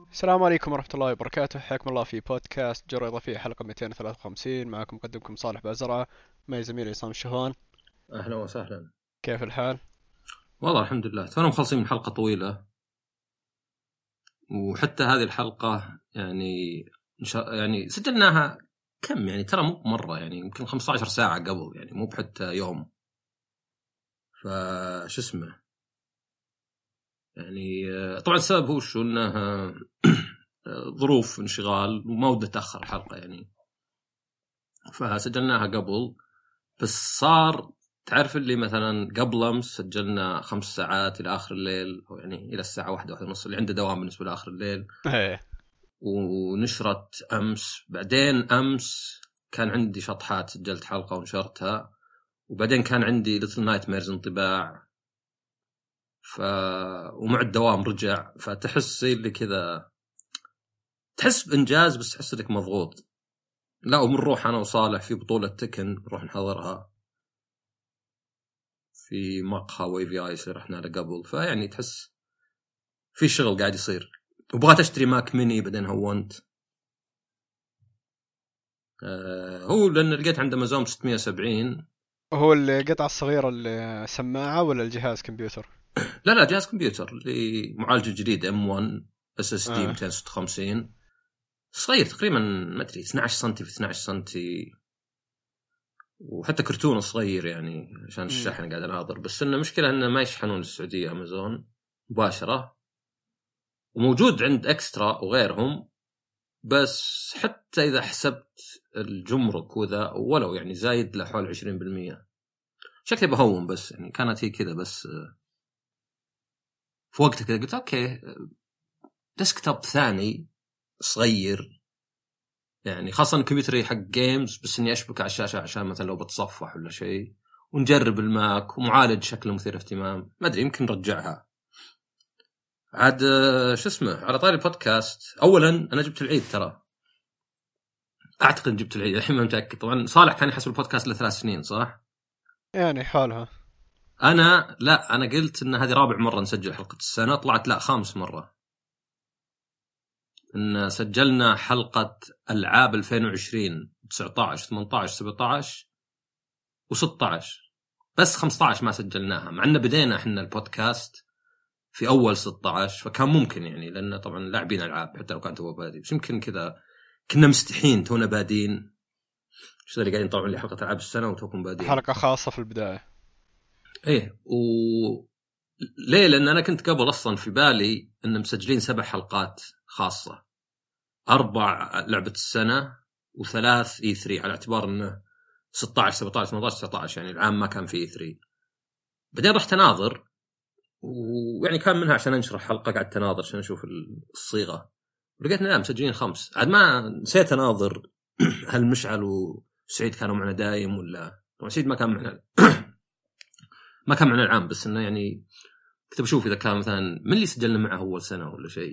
السلام عليكم ورحمة الله وبركاته. حياكم الله في بودكاست جرة إضافية حلقة 253. معكم مقدمكم صالح بازرعة، معي زميلي عصام الشهوان. أهلا وسهلا. كيف الحال؟ والله الحمد لله، تونا مخلصين من حلقة طويلة، وحتى هذه الحلقة يعني سجلناها كم، يعني ترى مو مرة، يعني يمكن 15 ساعة قبل، يعني مو بحتى يوم. فش اسمه يعني طبعا السبب هو شو انه ظروف انشغال وما ودي اتاخر الحلقة يعني، فسجلناها قبل. بس صار تعرف اللي مثلا قبل أمس سجلنا 5 ساعات إلى آخر الليل، أو يعني إلى الساعة 1:30 اللي عنده دوام بالنسبة لآخر الليل. ايه. ونشرت أمس، بعدين أمس كان عندي شطحات سجلت حلقة ونشرتها، وبعدين كان عندي Little Nightmares انطباع. ومع الدوام رجع، فتحس زي اللي كذا، تحس بإنجاز بس تحس لك مضغوط. لا، وبنروح أنا وصالح في بطولة تكن نروح نحضرها في مقهى وي اي اللي رحنا له قبل، فيعني تحس في شغل قاعد يصير. وبغيت اشتري ماك ميني بعدين هونت. هو لان لقيت عند امازون 670. هو القطعة الصغيرة اللي سماعة ولا الجهاز كمبيوتر؟ لا جهاز كمبيوتر اللي معالج جديد M1 SSD آه. 256، صغير تقريبا، ما ادري 12 سم في 12 سم، وحتى كرتونه صغير يعني عشان مم. الشحن قاعد اناظر. بس انه مشكله انه ما يشحنون السعوديه امازون مباشره، وموجود عند اكسترا وغيرهم، بس حتى إذا حسبت الجمرك وذا ولو يعني زايد لحول 20%. شكلي بهون، بس يعني كانت هي كذا بس. في وقتها كذا قلت أوكي، ديسكتوب ثاني صغير، يعني خاصة كمبيوتري حق جيمز، بس إني أشبك على الشاشة عشان مثلا لو بتصفح ولا شيء، ونجرب الماك ومعالج شكله مثير اهتمام. ما أدري، يمكن نرجعها عاد. شو اسمه، على طاري البودكاست، أولا أنا جبت العيد، ترى أعتقد جبت العيد الحين ما متأكد. طبعا صالح كان يحسب البودكاست ل3 سنين صح؟ يعني حالها. أنا قلت إن هذه رابع مرة نسجل حلقة السنة، طلعت لا 5 مرة. إن سجلنا حلقة ألعاب 2020 19 18 17 و16، بس 15 ما سجلناها، مع إن بدينا إحنا البودكاست في أول 16، فكان ممكن يعني، لأن طبعا لاعبين ألعاب حتى لو كان تو بادي، بس يمكن كذا كنا مستحين تونا بادين. شو اللي قاعدين طبعا لي حلقة ألعاب السنة وتوكم بادين. حلقة خاصة في البداية. إيه ليه؟ لأن أنا كنت قبل أصلا في بالي أن مسجلين 7 حلقات خاصة، 4 لعبة السنة و3 E3، على اعتبار أنه 16 17 18 19 يعني العام ما كان في E3. بعدين رحت أناظر، ويعني كان منها عشان أنشرح حلقة قعدت أناظر عشان أشوف الصيغة، ولقيت لا مسجلين 5. عاد ما نسيت أناظر هل مشعل وسعيد كانوا معنا دايم ولا. طبعا سعيد ما كان معنا ما كان معنا العام، بس إنه يعني كنت بشوف إذا كان مثلا من اللي سجلنا معه أول سنة ولا شيء.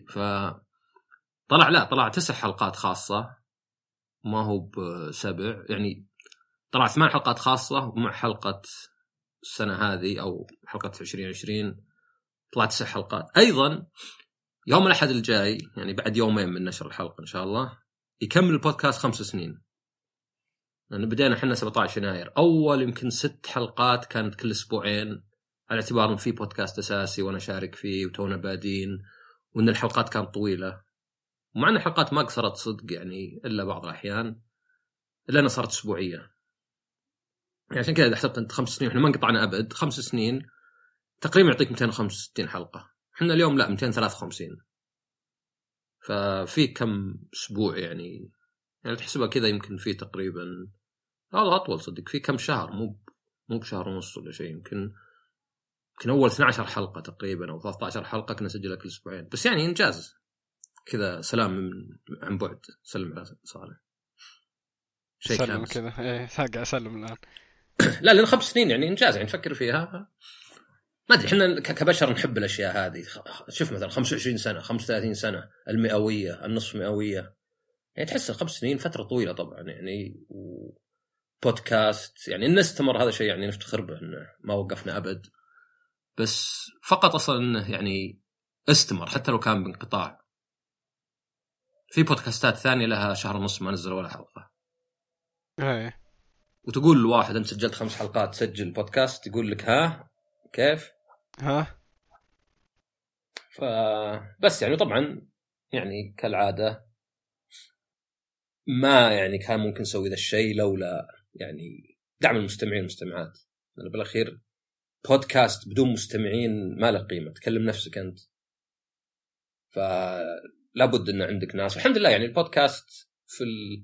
طلع 9 حلقات خاصة، ما هو ب7 يعني. طلع 8 حلقات خاصة، ومع حلقة السنة هذه أو حلقة 2020 طلعت 9 حلقات أيضا. يوم الأحد الجاي يعني بعد يومين من نشر الحلقة إن شاء الله يكمل البودكاست 5 سنين، لأن بدينا إحنا 17 يناير. أول يمكن 6 حلقات كانت كل أسبوعين، على اعتبار إن في بودكاست أساسي وأنا شارك فيه وتونا بادين، وإن الحلقات كانت طويلة، ومع أن الحلقات ما قصرت صدق يعني إلا بعض الأحيان، إلا أنها صارت أسبوعية. يعني عشان كذا إذا حسبت أنت 5 سنين إحنا ما انقطعنا أبد، 5 سنين تقريبا يعطيك 265 حلقة. إحنا اليوم لا 253، ففي كم أسبوع يعني تحسبها كذا يمكن في تقريبا، هذا أطول صدق، في كم شهر، مو بشهر ونص ولا شيء. يمكن أول 12 حلقة تقريبا أو 13 حلقة كنا نسجلها كل أسبوعين، بس يعني إنجاز كذا. سلام عن بعد، سلم على صالح، شيك سلم هاندز. كذا، ايه قاعد اسلم الان. لا لأن 5 سنين يعني إنجاز، يعني نفكر فيها. ما أدري إحنا كبشر نحب الأشياء هذه. شوف مثلا 25 سنة 35 سنة المئوية النصف مئوية، يعني تحس 5 سنين فترة طويلة طبعا يعني. بودكاست يعني إن استمر هذا شيء يعني نفتخر به إنه ما وقفنا أبد، بس فقط أصلا إنه يعني استمر حتى لو كان بانقطاع. في بودكاستات ثانية لها شهر ونص ما نزل ولا حلقة. ايه وتقول لواحد أنت سجلت 5 حلقات سجل بودكاست، يقول لك ها كيف؟ ها فبس يعني طبعا يعني كالعادة ما يعني كان ممكن نسوي ذا الشيء لولا يعني دعم المستمعين والمستمعات. لأن بالأخير بودكاست بدون مستمعين ما له قيمة، تكلم نفسك أنت. فلابد أن عندك ناس. الحمد لله يعني البودكاست في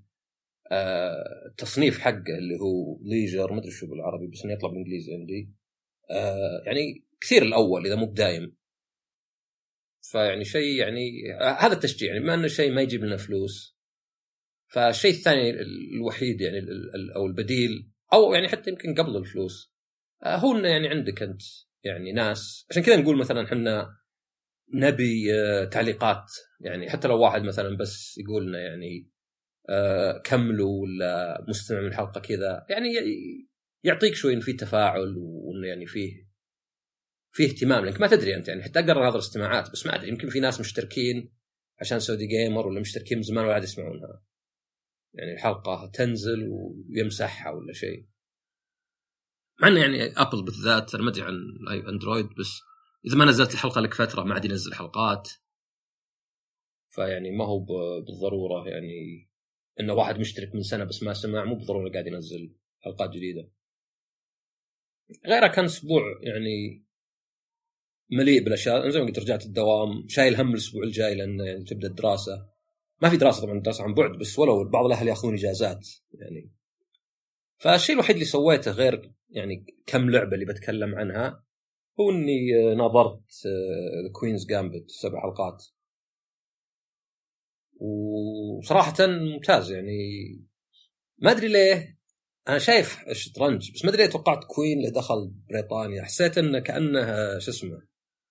التصنيف حقه اللي هو ليجر، ما أدري شو بالعربي بس إنه يطلع بالإنجليزي عندي، يعني كثير الأول إذا مو بدايم. فيعني شيء يعني هذا التشجيع يعني ما أنه شيء ما يجيب لنا فلوس. فالشيء الثاني الوحيد يعني أو البديل أو يعني حتى يمكن قبل الفلوس هو إنه يعني عندك أنت يعني ناس. عشان كذا نقول مثلا حنا نبي تعليقات، يعني حتى لو واحد مثلا بس يقول لنا يعني كملوا ولا مستمع من الحلقة كذا، يعني يعطيك شوي إن فيه تفاعل وإنه يعني فيه اهتمام. لأنك ما تدري أنت يعني حتى أقرأ هذا الاستماعات بس ما أدري يمكن في ناس مشتركين عشان سعودي جيمر ولا مشتركين من زمان ولا يسمعونها، يعني الحلقة تنزل ويمسحها ولا شيء. مع أنه يعني أبل بالذات أنا ما أدري عن أندرويد بس إذا ما نزلت الحلقة لك فترة ما عاد ينزل حلقات. فيعني ما هو بالضرورة يعني إنه واحد مشترك من سنة بس ما سمع مو بالضرورة قاعد ينزل حلقات جديدة. غيرها كان أسبوع يعني مليء بالأشياء. زي ما قلت رجعت الدوام شايل هم الأسبوع الجاي لأن يعني تبدأ الدراسة. ما في دراسة طبعا، دراسة عن بعد بس ولو بعض الأهل يأخذون إجازات يعني. فالشيء الوحيد اللي سويته غير يعني كم لعبة اللي بتكلم عنها هو إني نظرت كوينز جامبت 7 حلقات وصراحة ممتاز يعني. ما أدري ليه أنا شايف الشطرنج بس ما أدري ليه توقعت كوين اللي دخل بريطانيا. حسيت إنه كأنه شو اسمه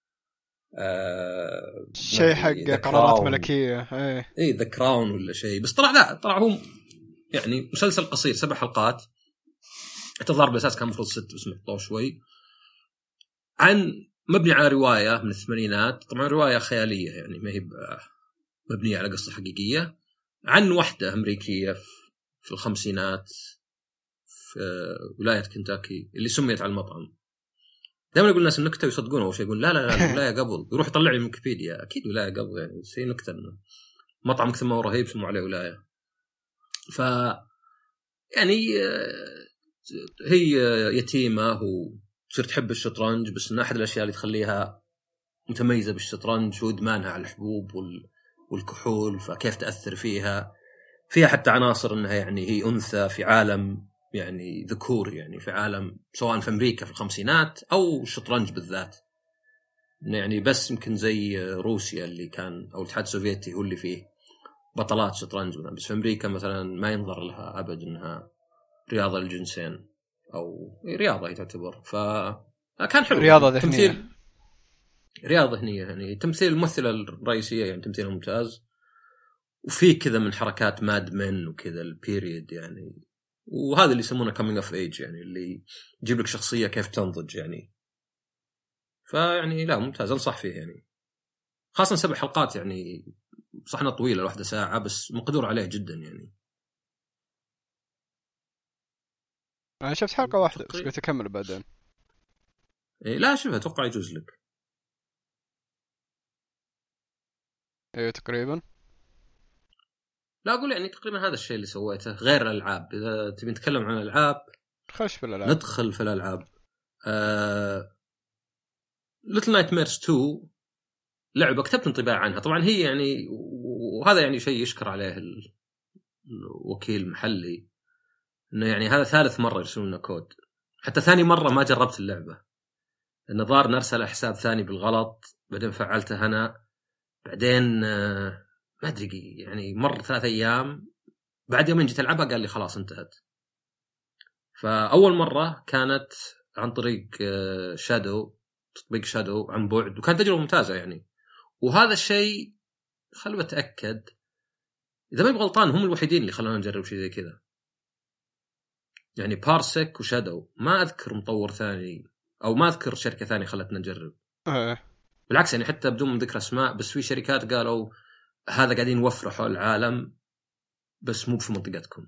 شيء حق قرارات ملكية. إيه ذا كراون ولا شيء. بس طلع لا، طلع هو يعني مسلسل قصير 7 حلقات. التظاهر بالأساس كان مفروض 6 بس مقطوع شوي. عن مبني على رواية من الثمانينات، طبعا رواية خيالية يعني ما هي مبنية على قصة حقيقية، عن وحدة أمريكية في الخمسينات في ولاية كنتاكي اللي سميت على المطعم. دائما يقول الناس النكتة ويصدقونه أو شيء، يقول لا ولاية قبل، يروح يطلع لي من ويكيبيديا أكيد ولاية قبل يعني شيء نكتة إنه مطعم كثر ما هو رهيب سموا عليه ولاية. ف يعني هي يتيمة وتصير تحب الشطرنج بس إن أحد الأشياء اللي تخليها متميزة بالشطرنج هو إدمانها على الحبوب والكحول. فكيف تأثر فيها حتى عناصر إنها يعني هي أنثى في عالم يعني ذكور، يعني في عالم سواء في أمريكا في الخمسينات أو الشطرنج بالذات. يعني بس يمكن زي روسيا اللي كان أو الاتحاد السوفيتي هو اللي فيه بطلات شطرنج مثلا، بس في أمريكا مثلا ما ينظر لها أبد إنها رياضة الجنسين أو رياضة هي تعتبر. فكان حلو رياضة يعني. ذهنية. تمثيل رياضة ذهنية يعني. تمثيل الممثلة الرئيسية يعني تمثيلها ممتاز. وفي كذا من حركات ماد من وكذا البيريد يعني. وهذا اللي يسمونه coming of age يعني اللي يجيب لك شخصية كيف تنضج يعني. فيعني لا ممتاز أنصح فيه يعني. خاصة 7 حلقات يعني صحنا طويلة 1 ساعة بس مقدور عليه جدا يعني. أنا شفت حلقة واحدة بس قلت أكمل بعدين. إيه لا شوفها أتوقع يجوز لك. أيوة تقريبا. لا أقول يعني تقريبا هذا الشيء اللي سويته غير الألعاب. إذا تبي نتكلم عن الألعاب خش في الألعاب. ندخل في الألعاب. Little Nightmares 2 لعبة كتبت انطباع عنها. طبعا هي يعني وهذا يعني شيء يشكر عليه الوكيل المحلي انه يعني هذا 3 مرة يرسلون لنا كود. حتى ثاني مرة ما جربت اللعبة لأن ظهر نرسل حساب ثاني بالغلط بعدين فعلته أنا بعدين ما أدري يعني مر 3 أيام بعد يومين جيت ألعبها قال لي خلاص انتهت. فأول مرة كانت عن طريق شادو، تطبيق شادو عن بعد وكانت تجربة ممتازة يعني. وهذا الشيء خلوا بتأكد إذا ما يبغى غلطان هم الوحيدين اللي خلونا نجرب شيء زي كذا يعني. بارسك وشادو ما أذكر مطور ثاني أو ما أذكر شركة ثانية خلتنا نجرب. بالعكس يعني حتى بدون ذكر أسماء بس في شركات قالوا هذا قاعدين نوفره حول العالم بس مو في منطقتكم.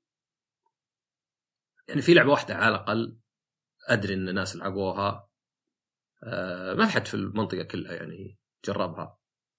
يعني في لعبة واحدة على الأقل أدري إن الناس لعبوها، ما في حد في المنطقة كلها يعني جربها،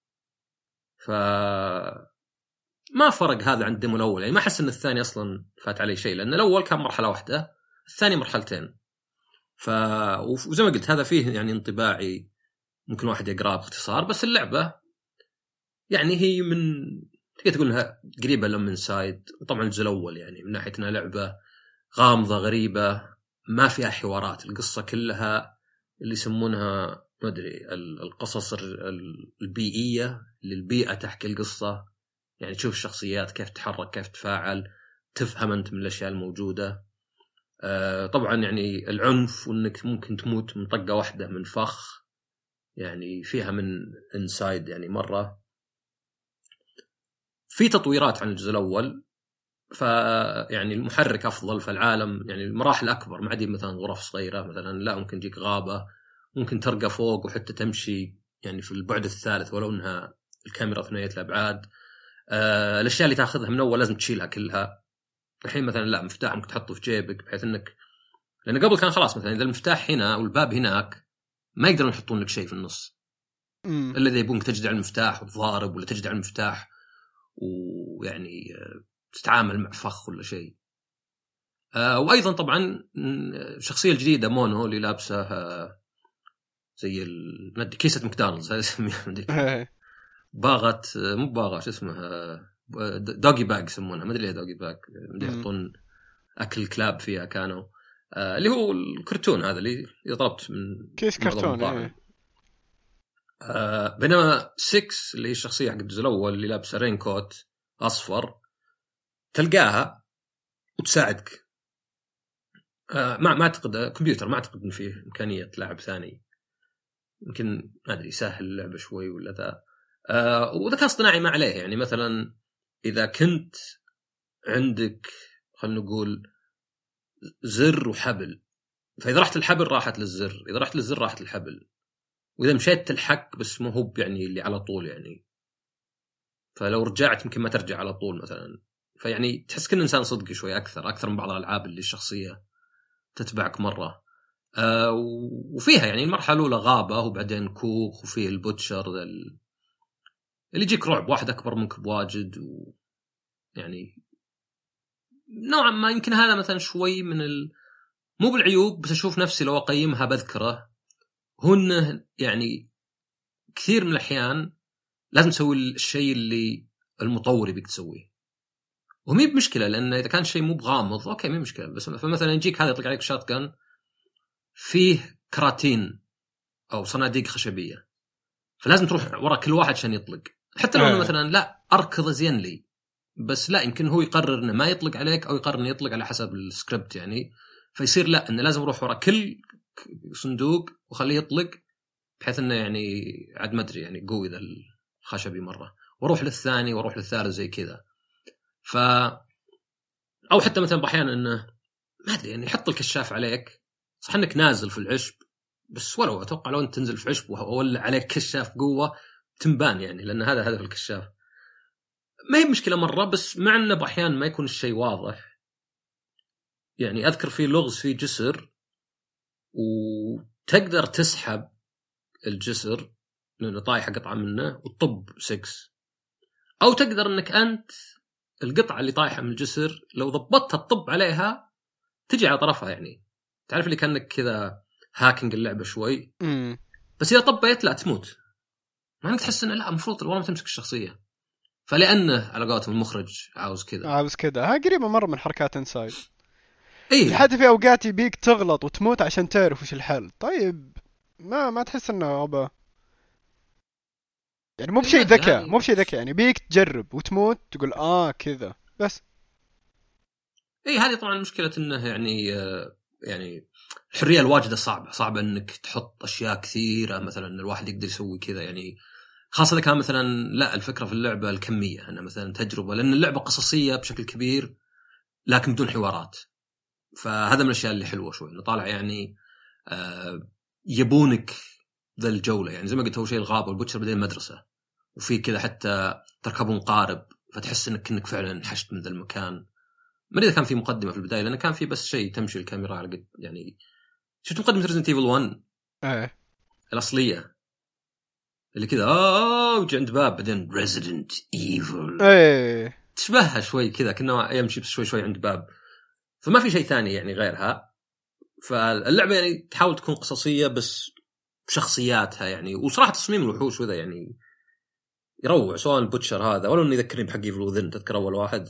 فما فرق هذا عن الديمو الأول. يعني ما أحس إن الثاني أصلا فات عليه شيء، لأن الأول كان مرحلة واحدة، الثاني مرحلتين. وزي ما قلت هذا فيه يعني انطباعي ممكن واحد يقرأ باختصار، بس اللعبة يعني هي من تقدر تقول انها قريبة لهم من سايد. وطبعا الجزء الأول يعني من ناحية انها لعبة غامضة غريبة، ما فيها حوارات، القصة كلها اللي يسمونها ما أدري القصص البيئية، اللي البيئة تحكي القصة. يعني تشوف الشخصيات كيف تحرك، كيف تفاعل، تفهم أنت من الأشياء الموجودة. طبعا يعني العنف، وأنك ممكن تموت من طقة واحدة من فخ، يعني فيها من انسايد يعني مرة. في تطويرات عن الجزء الأول، فيعني المحرك أفضل، فالعالم يعني المراحل أكبر، ما عادي مثلا غرف صغيرة مثلا، لا ممكن تجيك غابة، ممكن ترقى فوق وحتى تمشي يعني في البعد الثالث ولو أنها الكاميرا ثنائية الأبعاد. الأشياء اللي تأخذها من أول لازم تشيلها كلها. الحين مثلا لا، مفتاح ممكن تحطه في جيبك، بحيث أنك لأن قبل كان خلاص مثلا إذا المفتاح هنا والباب هناك ما يقدرون يحطون لك شيء في النص، إلا إذا يبونك تجدع المفتاح وتضارب، ولا تجدع المفتاح ويعني تتعامل مع فخ ولا شيء. وأيضا طبعا الشخصية الجديدة مونو اللي لابسه زي كيسة ماكدونالدز هذا اسمها باغت، مو باغت، شو اسمها، دوغي باج يسمونها، ما ادري ليه دوغي باج، يحطون اكل كلاب فيها كانوا. اللي هو الكرتون هذا اللي طلبت من كيس كرتون. بينما 6 اللي هي الشخصية حق الجزء الأول اللي لابسه رين كوت أصفر، تلقاها وتساعدك. ما أعتقد كمبيوتر، ما أعتقد إن فيه إمكانية لاعب ثاني، يمكن ما أدري يسهل اللعبة شوي ولا ذا. وذكاء اصطناعي ما عليه، يعني مثلا إذا كنت عندك خلنا نقول زر وحبل، فإذا رحت الحبل راحت للزر، إذا رحت للزر راحت الحبل، وإذا مشيت تلحق بس مو هو يعني اللي على طول يعني، فلو رجعت يمكن ما ترجع على طول مثلا. فيعني تحس كل إنسان صدقي شوي أكثر من بعض الألعاب اللي الشخصية تتبعك مرة. وفيها يعني المرحلة الأولى غابة، وبعدين كوخ، وفيه البوتشر اللي يجيك رعب، واحد أكبر منك بواجد، يعني نوعا ما يمكن هذا مثلا شوي من مو بالعيوب، بس أشوف نفسي لو أقيمها بذكره هن يعني كثير من الأحيان لازم تسوي الشيء اللي المطور يبيك تسويه، ومي بمشكلة، لأن إذا كان شيء مو بغامض أوكي مي مشكلة. بس فمثلا يجيك هذا يطلق عليك شاتجن فيه كراتين أو صناديق خشبية، فلازم تروح وراء كل واحد عشان يطلق، حتى لو أنه مثلا لا أركض زين لي، بس لا يمكن هو يقرر إنه ما يطلق عليك، أو يقرر إنه يطلق على حسب السكريبت يعني، فيصير لا إنه لازم أروح وراء كل صندوق وخليه يطلق، بحيث إنه يعني عاد ما أدري يعني قوي ذا الخشبي مرة، وأروح للثاني وأروح للثالث زي كذا. أو حتى مثلا بأحيان إنه ما أدري يعني يحط الكشاف عليك، صح إنك نازل في العشب، بس ولو أتوقع لو أنت تنزل في عشب وولع عليك كشاف قوة تنبان يعني، لأن هذا هدف الكشاف. ما هي مشكلة مرة، بس مع إنه بأحيان ما يكون الشيء واضح. يعني أذكر في لغز في جسر، وتقدر تسحب الجسر لأنه طايحة قطعة منه وتطب 6، أو تقدر إنك أنت القطعة اللي طايحة من الجسر لو ضبطتها تطب عليها تجي على طرفها، يعني تعرف اللي كأنك كذا هاكينج اللعبة شوي. بس إذا طبيت لا تموت، ما انك تحس انه لا المفروض والله ما تمسك الشخصية، فلأنه على قولتهم المخرج عاوز كذا. ها قريبة مرة من حركات انسايد. إيه؟ حتى في اوقات يبيك تغلط وتموت عشان تعرف وش الحل. طيب ما تحس انه غباء يعني، مو بشيء ذكاء، مو بشيء ذكاء يعني، بيك تجرب وتموت تقول كذا بس. إيه هذه طبعا مشكلة انه يعني الحرية الواجدة صعبة انك تحط اشياء كثيرة، مثلا الواحد يقدر يسوي كذا يعني، خاصة إذا كان مثلا لا الفكرة في اللعبة الكمية، أنا مثلا تجربة، لأن اللعبة قصصية بشكل كبير لكن بدون حوارات، فهذا من الأشياء اللي حلوة شوي، نطالع يعني يبونك ذا الجولة، يعني زي ما قلت هو شيء الغابة والبوتشر بدين المدرسة، وفي كذا حتى تركبون قارب فتحس انك فعلا حشت من ذا المكان. ما ادري اذا كان في مقدمه في البدايه لان كان في بس شيء تمشي الكاميرا على قد يعني. شفت مقدمه ريزنت ايفل 1 الاصليه اللي كذا وجي عند باب بعدين ريزيدنت ايفل تشبهها شوي كذا كنا يمشي بس شوي عند باب. فما في شيء ثاني يعني غيرها. فاللعبه يعني تحاول تكون قصصيه بس بشخصياتها يعني. وصراحه تصميم الوحوش وذا يعني يروع. سواء البوتشر هذا ولا انه يذكرني بحق ايفل وذن تذكر اول واحد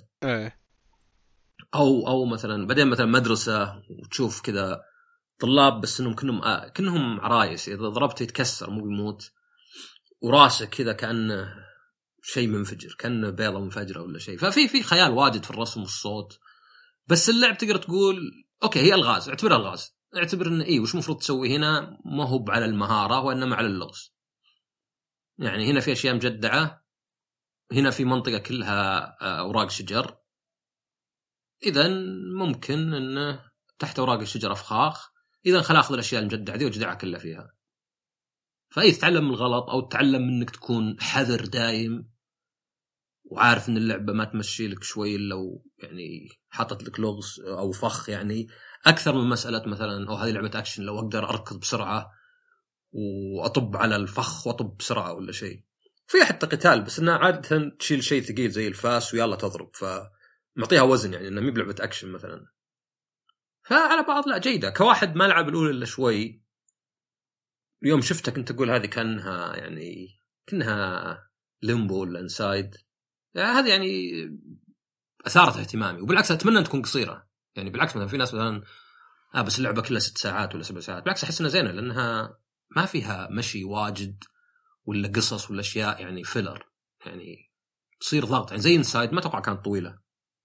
او مثلا بعدين مثلا مدرسه وتشوف كذا طلاب بس انهم كأنهم عرايس اذا ضربته يتكسر مو بيموت وراسه كذا كأنه شيء منفجر كأنه بيضة منفجرة ولا شيء. ففي خيال واجد في الرسم والصوت. بس اللعب تقدر تقول اوكي هي الغاز اعتبرها الغاز اعتبر انه وش مفروض تسوي هنا ما هو على المهارة وانما على اللغز. يعني هنا في اشياء مجدعة هنا في منطقة كلها اوراق شجر اذا ممكن انه تحت اوراق الشجر افخاخ اذا خل اخذ الاشياء المجدعة دي وجدعها كلها فيها. فأي تتعلم من الغلط أو تتعلم منك تكون حذر دايم وعارف إن اللعبة ما تمشي لك شوي لو يعني حطت لك لغز أو فخ يعني أكثر من مسألة مثلا هذه لعبة أكشن لو أقدر أركض بسرعة وأطب على الفخ وأطب بسرعة ولا شيء. فيها حتى قتال بس إنها عادة تشيل شيء ثقيل زي الفاس ويلا تضرب فمعطيها وزن يعني إنها مي بلعبة أكشن مثلا. فعلى بعض لا جيدة كواحد ما لعب الأولى إلا شوي. اليوم شفتك كنت أقول هذه كأنها يعني كأنها ليمبو ولا إنسايد يعني هذه يعني أثارت اهتمامي. وبالعكس أتمنى أن تكون قصيرة يعني. بالعكس مثلا في ناس مثلا بس اللعبة كلها 6 ساعات ولا 7 ساعات بالعكس أحس إنها زينة لأنها ما فيها مشي واجد ولا قصص ولا أشياء يعني فيلر يعني تصير ضغط يعني زي إنسايد ما توقع كانت طويلة.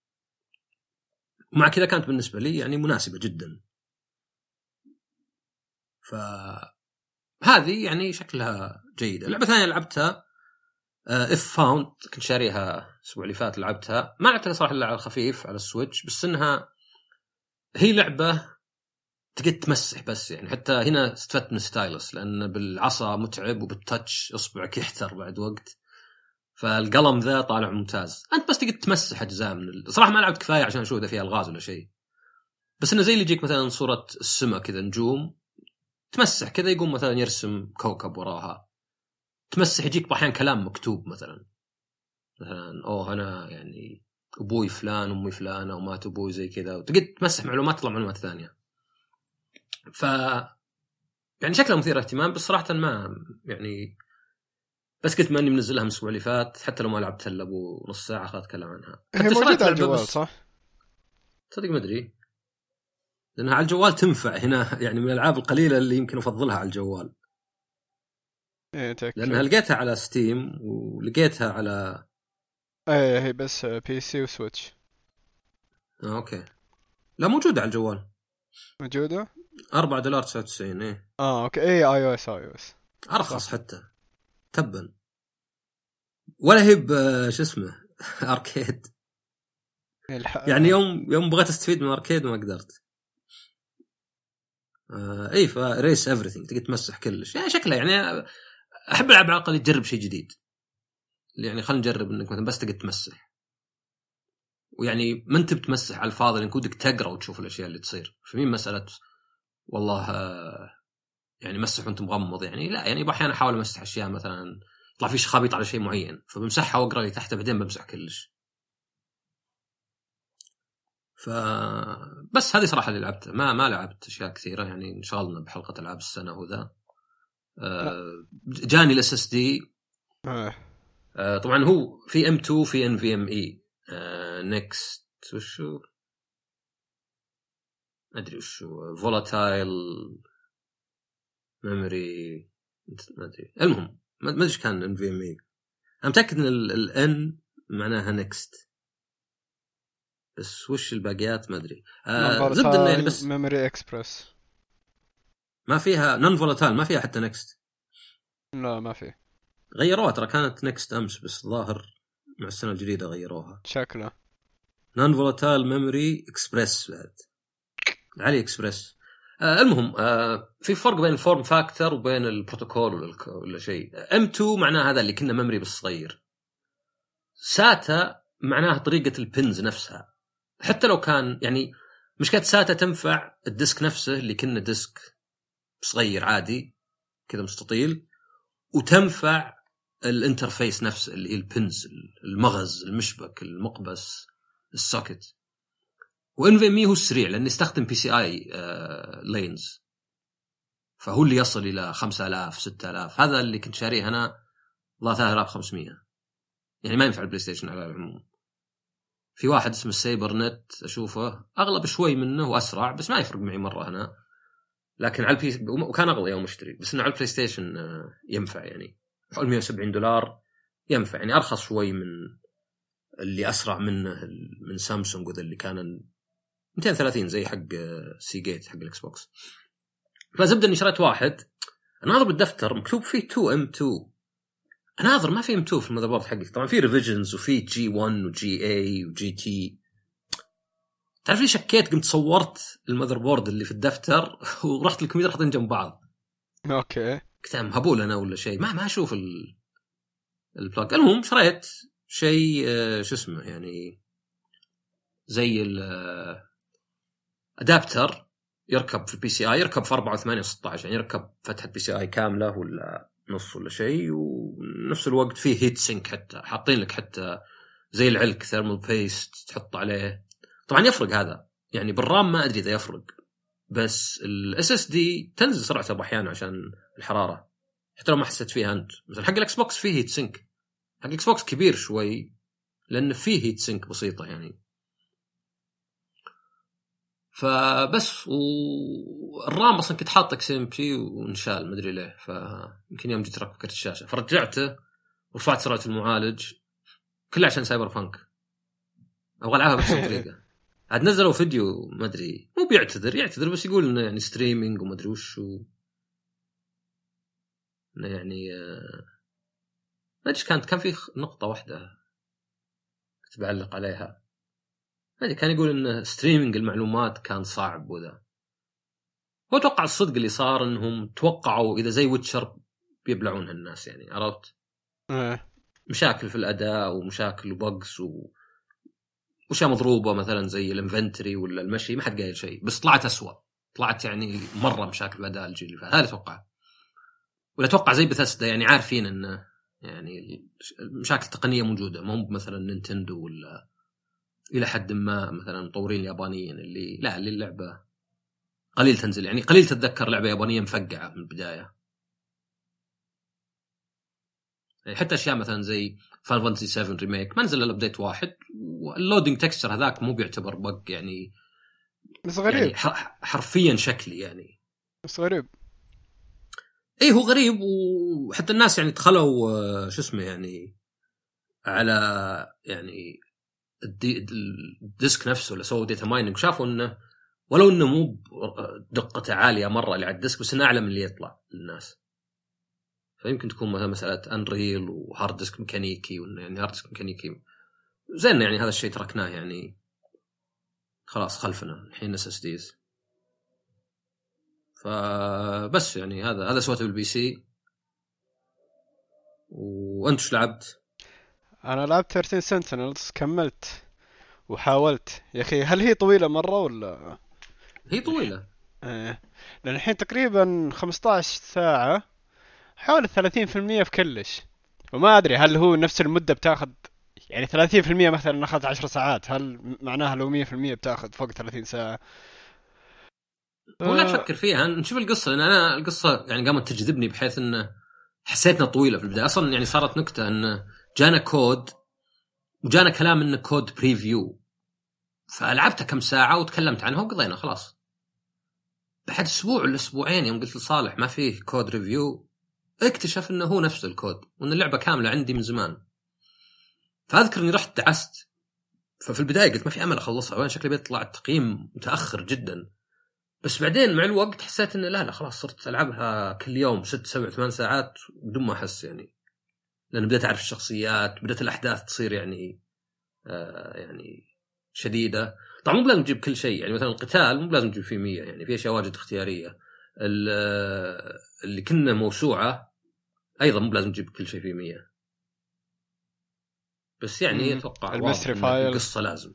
ومع كذا كانت بالنسبة لي يعني مناسبة جدا. هذه يعني شكلها جيدة. اللعبة ثانية لعبتها إف فاوند كنت شاريها الأسبوع اللي فات لعبتها ما لعبتها صراحة إلا على الخفيف على السويتش بس إنها هي لعبة تقدر تمسح بس يعني. حتى هنا استفدت من ستايلس لأن بالعصا متعب وبالتاتش إصبعك يحتر بعد وقت. فالقلم ذا طالع ممتاز. أنت بس تقدر تمسح أجزاء من صراحة ما لعبت كفاية عشان أشوف إذا فيها ألغاز ولا شيء. بس إنه زي اللي يجيك مثلا صورة السماء كذا نجوم تمسح كذا يقوم مثلا يرسم كوكب وراها. تمسح يجيك أحيانا كلام مكتوب مثلا أنا يعني أبوي فلان أمي فلانة ومات أبوي زي كذا وتقدر تمسح معلومات تطلع معلومات ثانية. يعني شكلها مثير اهتمام بس صراحة ما يعني بس كنت ماني منزلها من الأسبوع اللي فات حتى لو ما لعبتها إلا أبو نص ساعة أخذت كلام عنها. هي موجودة على الجوال صح؟ صدق ما أدري لأنها على الجوال تنفع هنا يعني من الألعاب القليلة اللي يمكن أفضلها على الجوال. لأنها لقيتها على ستيم ولقيتها على هي بس بي سي وسويتش. أوكي لا موجودة على الجوال موجودة $4.99 أوكي اي او اس أرخص صح. حتى تبا ولا هي شو اسمه أركيد يعني يوم بغيت استفيد من أركيد ما قدرت. فريس everything تقدر تمسح كلش يعني شكله يعني أحب ألعب على الأقل تجرب شيء جديد يعني خلينا نجرب إنك مثلا بس تقدر تمسح ويعني ما أنت بتمسح على الفاضي لأنك ودك تقرأ وتشوف الأشياء اللي تصير. فمين مسألة والله يعني مسح وأنت مغمض يعني لا يعني أحيانا أحاول أمسح أشياء مثلا يطلع فيش خابط على شيء معين فبمسحها وأقرأ لي تحته بعدين بمسح كلش. بس هذه صراحة اللي لعبتها ما لعبت أشياء كثيرة يعني انشغلنا بحلقة ألعاب السنة وذا. جاني الاس اس دي طبعا هو في M2 في NVMe next وشو أدري وشو volatile memory ما أدري المهم ما أدري إيش كان NVMe. أنا متأكد إن الN معناها next بس وش الباقيات ما أدري. زبد إنه يعني بس memory express ما فيها non volatile ما فيها حتى next. لا ما في غيروها ترى كانت next أمس بس ظاهر مع السنة الجديدة غيروها شكله non volatile memory express بعد علي express. المهم في فرق بين الفورم فاكتور وبين البروتوكول ولا شيء. M2 معناه هذا اللي كنا ميموري بالصغير. ساتا معناها طريقة البنز نفسها. حتى لو كان يعني مشكلة ساتا تنفع الديسك نفسه اللي كنا ديسك صغير عادي كذا مستطيل، وتنفع الانترفيس نفسه اللي هي البنز، المغز، المشبك، المقبس، السوكت. وNVMe هو السريع لأنه يستخدم PCI lanes، فهو اللي يصل إلى 5000 6000. هذا اللي كنت شاريه أنا 3500، يعني ما ينفع البلاي ستيشن على العموم. في واحد اسمه السايبر نت أشوفه أغلب شوي منه وأسرع، بس ما يفرق معي مرة هنا. لكن على البي وكان أغلى يوم اشتري، بس إنه على البلاي ستيشن ينفع يعني حول $170 ينفع، يعني أرخص شوي من اللي أسرع منه من سامسونج، وذا اللي كان 230 زي حق سيجيت حق الإكس بوكس. فزبدأ إني شريت واحد. أناظر بالدفتر مكتوب فيه 2M2. أناظر ما في M2 في المذر بورد حقي. طبعا في ريفيجنز وفي G1 وGA وGT. تعرف ليش شكيت؟ قمت صورت المذر بورد اللي في الدفتر ورحت الكمبيوتر حاطين جنب بعض. اوكي كتام هبول أنا ولا شيء، ما أشوف البلاك. المهم شريت شيء شو اسمه يعني زي الادابتر يركب في PCI، يركب في 4 و8 و16، يعني يركب فتحة PCI كاملة ولا نص ولا شيء، ونفس الوقت فيه هيت سينك، حتى حاطين لك حتى زي العلك ثيرمال بيست تحط عليه. طبعا يفرق هذا يعني بالرام، ما أدري إذا يفرق، بس ال SSD تنزل سرعته بأحيانا عشان الحرارة، حتى لو ما حسيت فيها أنت. مثل حق الإكس بوكس فيه هيت سينك، حق الإكس بوكس كبير شوي لأن فيه هيت سينك بسيطة يعني. فبس والرام أصلا كنت حاطه XMP ونشال ما أدري ليه، فيمكن يوم جيت ركب كرت الشاشة فرجعته ورفعت سرعة المعالج كله عشان سايبر بانك. أبغى ألعبها بنفس الطريقة. عاد نزلوا فيديو ما أدري، مو يعتذر بس يقول إنه يعني ستريمينج وما أدري وش يعني ما أدري. كان في نقطة واحدة كنت بعلق عليها، يعني كان يقول إن ستريمينج المعلومات كان صعب وذا. وأتوقع الصدق اللي صار إنهم توقعوا إذا زي ويتشر بيبلعونها الناس، يعني عرفت مشاكل في الأداء ومشاكل وبجز وشيء مضروبة مثلا زي الانفنتري ولا المشي، ما حد قايل شيء، بس طلعت أسوأ، طلعت يعني مرة مشاكل بأداء الجيل. فهذا أتوقع، ولا أتوقع زي بثيسدا يعني عارفين إنه يعني مشاكل تقنية موجودة، مو مثلا نينتندو ولا إلى حد ما مثلا مطورين اليابانيين اللي لا اللي اللعبة قليل تنزل، يعني قليل تتذكر لعبة يابانية مفقعة من البداية. يعني حتى أشياء مثلا زي Final Fantasy 7 ريميك ما نزل إلا أبديت واحد، واللودينج تكستشر هذاك مو بيعتبر بق يعني، بس غريب يعني حرفيا شكلي يعني، بس غريب. إيه هو غريب. وحتى الناس يعني دخلوا شو اسمه يعني على يعني الديسك نفسه ولا سووا ديتا مايننج، شافوا إنه ولو إنه مو دقته عالية مرة اللي على الديسك، بس إنه أعلى من اللي يطلع للناس. فيمكن تكون مثلا مسألة أنريل وهارد ديسك ميكانيكي، وإنه يعني هارد ديسك ميكانيكي زين، يعني هذا الشيء تركناه يعني خلاص خلفنا الحين SSDs. فبس يعني هذا سويته بالبي سي. وأنت شو لعبت؟ انا لعبت 13 Sentinels كملت وحاولت. يا اخي هل هي طويلة مرة ولا؟ هي طويلة لان الحين تقريبا 15 ساعة، حوالي 30% في كلش. وما ادري هل هو نفس المدة بتاخذ، يعني 30% مثلا اخذت 10 ساعات، هل معناها لو 100% بتاخذ فوق 30 ساعة؟ ولا تفكر فيها نشوف القصة، لأن أنا القصة يعني قامت تجذبني بحيث أنه حسيتنا طويلة في البداية. أصلا يعني صارت نكتة أنه جانا كود وجانا كلام أنه كود بريفيو، فلعبتها كم ساعة وتكلمت عنها وقضينا خلاص. بعد أسبوع ولا أسبوعين يوم قلت لصالح ما فيه كود ريفيو، اكتشف أنه هو نفس الكود وأن اللعبة كاملة عندي من زمان. فأذكر أني رحت دعست. ففي البداية قلت ما في أمل أخلصها، وين شكلي بيطلع التقييم متأخر جدا. بس بعدين مع الوقت حسيت إنه لا خلاص صرت ألعبها كل يوم 6 7 8 ساعات بدون ما أحس يعني، لأن بدأت أعرف الشخصيات، بدأت الأحداث تصير يعني يعني شديدة. طبعا مو لازم تجيب كل شيء، يعني مثلا القتال مو لازم تجيب فيه 100، يعني في اشياء واجد اختياريه. اللي كنا موسوعه ايضا مو لازم تجيب كل شيء فيه 100، بس يعني اتوقع واضح الميستري ان فايلز، القصه لازم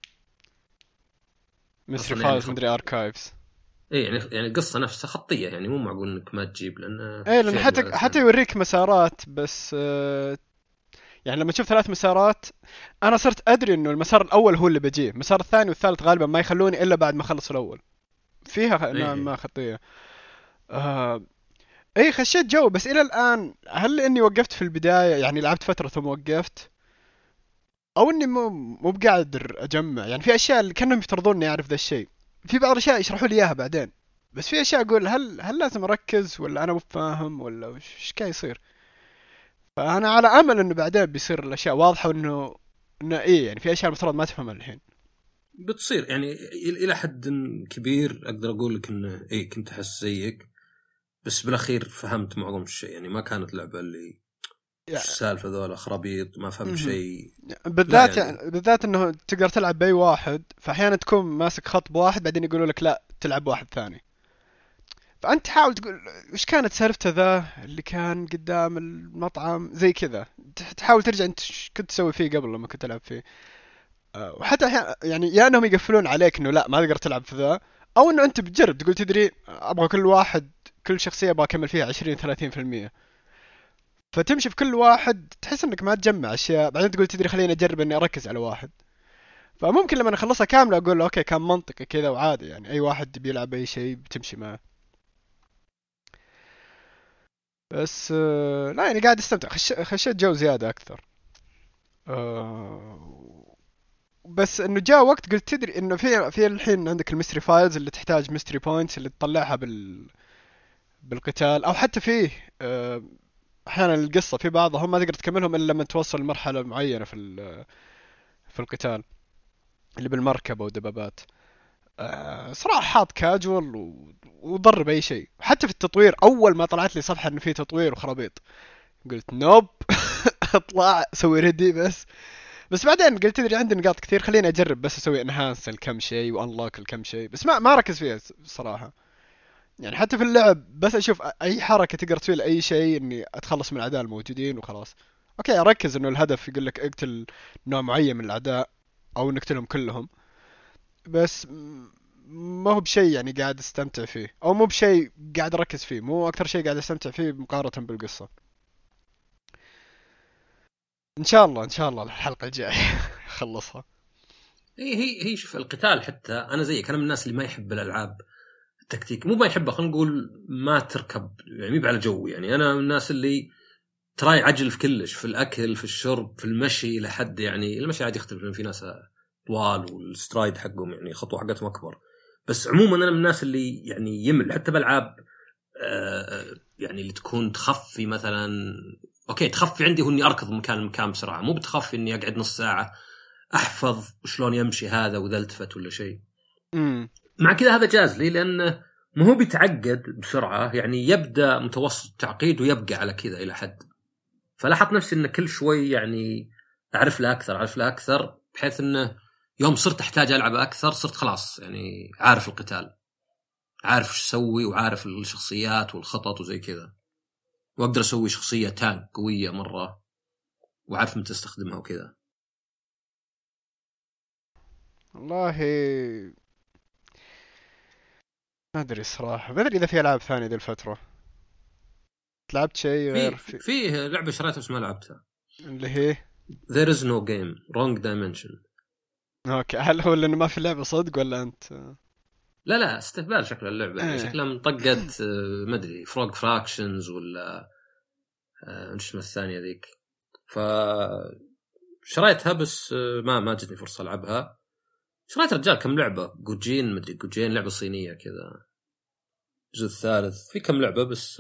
ميستري اصلا يعني فايلز مدري اركايفز. ايه يعني القصه نفسها خطيه، يعني مو معقول انك ما تجيب، لان ايه لان شيء من هذا حتى ثاني. يوريك مسارات بس يعني لما تشوف 3 مسارات انا صرت ادري انه المسار الاول هو اللي بجيه، المسار الثاني والثالث غالبا ما يخلوني الا بعد ما اخلص الاول. فيها ايه نوعا ايه ما خطية. آه اي خشيت جو، بس الى الان هل اني وقفت في البداية يعني لعبت فترة ثم وقفت، او اني مو بقادر اجمع. يعني في اشياء اللي كانهم يفترضون اني اعرف ذا الشيء، في بعض الاشياء يشرحوا لي اياها بعدين، بس في اشياء اقول هل لازم اركز ولا انا مو فاهم ولا وش كان يصير. فانا على امل انه بعدين بيصير الاشياء واضحة، انه ايه يعني في اشياء المفترض ما تفهمها الحين. بتصير يعني الى حد كبير اقدر اقول لك انه ايه كنت احس زيك، بس بالاخير فهمت معظم الشيء، يعني ما كانت لعبه اللي وش يعني السالفه ذولا خرابيط ما فهمت مهم. شيء. لا بالذات يعني بالذات انه تقدر تلعب باي واحد، فاحيانا تكون ماسك خط بواحد بعدين يقولوا لك لا تلعب واحد ثاني، فانت تحاول تقول وش كانت سالفته ذا اللي كان قدام المطعم زي كذا، تحاول ترجع انت ايش كنت تسوي فيه قبل لما كنت تلعب فيه. وحتى يعني يا انهم يقفلون عليك انه لا ما تقدر تلعب في ذا، او انه انت بتجرب تقول تدري ابغى كل واحد كل شخصيه ابغى اكمل فيها 20 30%، فتمشي في كل واحد تحس انك ما تجمع اشياء، بعدين تقول تدري خليني اجرب اني اركز على واحد. فممكن لما اخلصها كامله اقول اوكي كان منطقي كذا وعادي، يعني اي واحد بيلعب اي شيء بتمشي معه. بس لا يعني قاعد استمتع، خشيت جو زياده اكثر. آه، بس انه جاء وقت قلت تدري انه في الحين عندك الميستري فايلز اللي تحتاج ميستري بوينتس اللي تطلعها بالقتال، او حتى فيه آه، احيانا القصه في بعضهم ما تقدر تكملهم الا لما توصل لمرحله معينه في القتال اللي بالمركبه ودبابات. صراحة حاط كاجوال وضرب اي شيء. حتى في التطوير اول ما طلعت لي صفحة انه في تطوير وخرابيط قلت نوب اطلع سوي ريدي بس بعدين قلت تدري عندي نقاط كثير خليني اجرب بس اسوي انهانس لكم شيء وانلوك لكم شيء، بس ما ركز فيها صراحة. يعني حتى في اللعب بس اشوف اي حركة تقدر تسوي لاي شيء اني اتخلص من الاعداء الموجودين وخلاص. اوكي اركز انه الهدف يقول لك اقتل نوع معين من الاعداء او نقتلهم كلهم، بس ما هو بشيء يعني قاعد استمتع فيه، او مو بشيء قاعد اركز فيه، مو اكثر شيء قاعد استمتع فيه مقارنة بالقصة. ان شاء الله الحلقة الجاية اخلصها. هي شوف القتال، حتى انا زيك، انا من الناس اللي ما يحب الالعاب التكتيك، مو ما يحبها، خلينا نقول ما تركب، يعني مو على جو. يعني انا من الناس اللي تراي عجل في كلش، في الاكل في الشرب في المشي، لحد يعني المشي عادي يختلف، لان في ناس طوال والسترايد حقهم يعني خطوه حقتهم اكبر. بس عموما انا من الناس اللي يعني يمل حتى بالالعاب يعني اللي تكون تخفي مثلا. اوكي تخفي عندي هو اني اركض من مكان لمكان بسرعه، مو بتخفي اني اقعد نص ساعه احفظ شلون يمشي هذا واذا التفت ولا شيء. امم مع كذا هذا جاز لي، لانه ما هو بيتعقد بسرعه، يعني يبدا متوسط تعقيد ويبقى على كذا الى حد. فلاحظت نفسي ان كل شوي يعني اعرف له اكثر، بحيث انه يوم صرت احتاج العب اكثر صرت خلاص يعني عارف القتال، عارف ايش اسوي، وعارف الشخصيات والخطط وزي كذا، واقدر اسوي شخصيه تانك قويه مره وعارف متى استخدمها وكذا. والله ما ادري صراحة، ما ادري اذا في العاب ثانية ذي الفترة لعبت شيء غير فيه لعبه شريتها بس ما لعبتها، اللي هي There is no game wrong dimension. اوكي. هل هو لانه ما في لعبة صدق ولا انت؟ لا استهبال شكل اللعبه، يعني ايه. شكلها منطقه ما ادري فروغ فراكشنز ولا ايش اسمها الثانيه ذيك. ف شريتها بس ما جتني فرصه العبها. شريت رجال كم لعبه، جوجين مدري جوجين، لعبه صينيه كذا، الجزء الثالث، في كم لعبه بس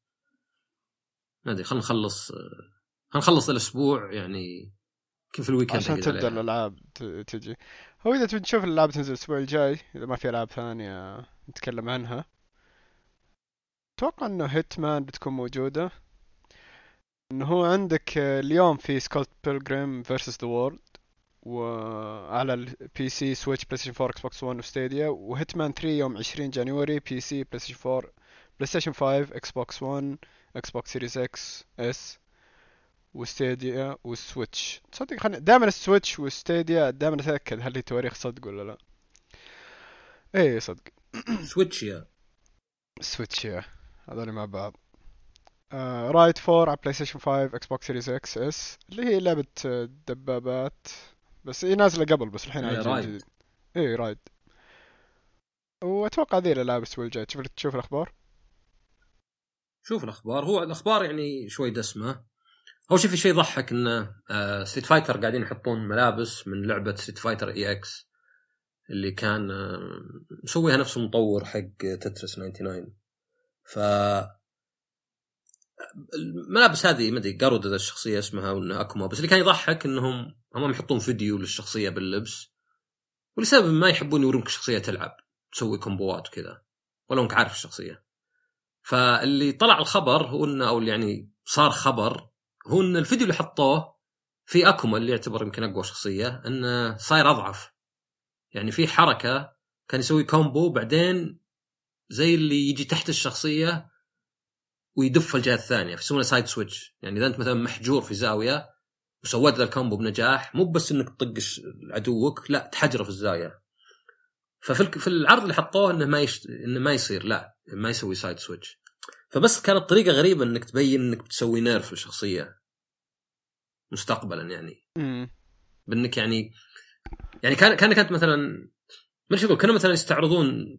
ما ادري. خلينا نخلص الاسبوع يعني، كيف الويكند عشان اقعد تبدأ عليها. الالعاب تجي. هو اذا تبي تشوف الالعاب تنزل الاسبوع الجاي، اذا ما في العاب ثانية نتكلم عنها، اتوقع انه هيتمان بتكون موجودة. انه هو عندك اليوم في سكوت بيلجريم فيرسس ذا وورلد، وعلى البي سي سويتش بلاي ستيشن 4 اكس بوكس 1 وستيديا. وهيتمان 3 يوم 20 جانيوري بي سي بلاي ستيشن 4 بلاي ستيشن 5 اكس بوكس 1 اكس بوكس سيريس اكس اس وستيديا والسويتش. تصدق دائما السويتش وستيديا دائما اتاكد هل هي تواريخ صدق ولا لا. ايه صدق. سويتش يا سويتش يا هذول مع بعض. رايد 4 على بلاي ستيشن 5 اكس بوكس سيريس اكس اس اللي هي لعبة دبابات بس هي نازلة قبل بس الحين على الجيل الجديد. ايه رايد. واتوقع ذي الالعاب الاسبوع الجاي. تشوف الاخبار. شوف الاخبار. هو الاخبار يعني شوي دسمه. اول شيء في شيء يضحك ان ستريت فايتر قاعدين يحطون ملابس من لعبه ستريت فايتر اي اكس اللي كان مسويها نفس المطور حق تترس 99. ف الملابس هذه ما ادري قالوا ذا الشخصيه اسمها ولا اكوما، بس اللي كان يضحك انهم هم يحطون فيديو للشخصيه باللبس، ولسبب ما يحبون يورونك الشخصيه تلعب تسوي كومبوات وكذا ولا انك عارف الشخصيه. فاللي طلع الخبر هو انه او اللي يعني صار خبر هو ان الفيديو اللي حطوه في اكوما اللي يعتبر يمكن اقوى شخصيه انه صاير اضعف. يعني في حركه كان يسوي كومبو بعدين زي اللي يجي تحت الشخصيه ويدف الجهه الثانيه، يسمونه سايد سويتش. يعني اذا انت مثلا محجور في زاويه وسويت ذا الكومبو بنجاح، مو بس انك تطقش عدوك، لا تحجره في الزاويه. ففي العرض اللي حطوه انه انه ما يصير، لا ما يسوي سايد سويتش. فبس كانت طريقه غريبه انك تبين انك بتسوي نيرف للشخصيه مستقبلا، يعني بانك يعني كانت مثلا مش اقول كانوا مثلا يستعرضون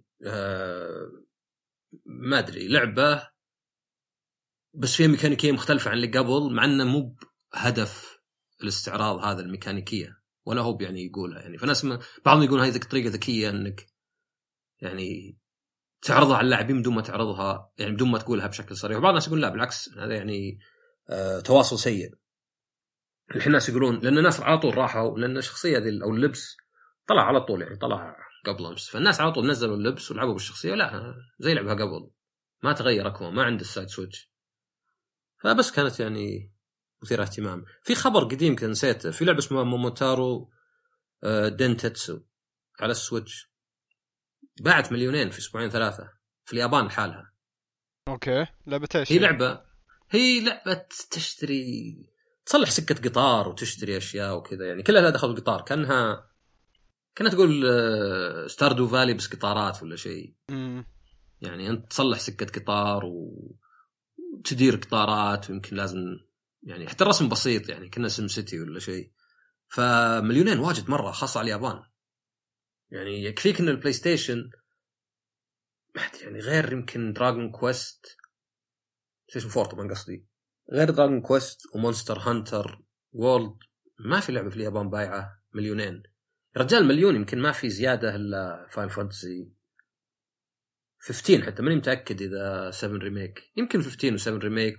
ما ادري لعبه بس فيها ميكانيكيه مختلفه عن اللي قبل، مع انه مو بهدف الاستعراض هذا الميكانيكيه ولا هو يعني يقولها. يعني فناس بعضهم يقولون هذه طريقه ذكيه انك يعني تعرضها على اللاعبين بدون ما تعرضها، يعني بدون ما تقولها بشكل صريح. وبعض الناس يقول لا بالعكس هذا يعني تواصل سيء. الحين الناس يقولون لان الناس على طول راحوا لان الشخصيه ذي او اللبس طلع على طول، يعني طلع قبل امس، فالناس على طول نزلوا اللبس ولعبوا بالشخصيه. لا زي لعبها قبل ما تغير اكوا، ما عند السايد سويتش. فبس كانت يعني مثيرة اهتمام. في خبر قديم كان نسيته، في لعبة اسمها موموتارو دينتاتسو على السويتش، باعت 2,000,000 في اسبوعين 3 في اليابان لحالها. اوكي لعبة ايش؟ هي لعبة تشتري تصلح سكة قطار وتشتري اشياء وكذا، يعني كلها لا دخل القطار. كانت تقول ستاردو فالي بس قطارات ولا شيء. يعني انت تصلح سكة قطار وتدير قطارات، ويمكن لازم يعني حتى الرسم بسيط، يعني كنا سم سيتي ولا شيء. ف2,000,000 واجد مرة خاصة على اليابان. يعني يكفيك ان البلاي ستيشن يعني غير يمكن دراغون كويست ستيشن 4 طبعا قصدي، غير دراغون كويست ومونستر هانتر وورلد ما في لعبة في اليابان بايعة 2,000,000. رجال 1,000,000 يمكن ما في زيادة إلا فاين فانتسي 15 حتى ماني متأكد إذا 7 ريميك، يمكن 15 و7 ريميك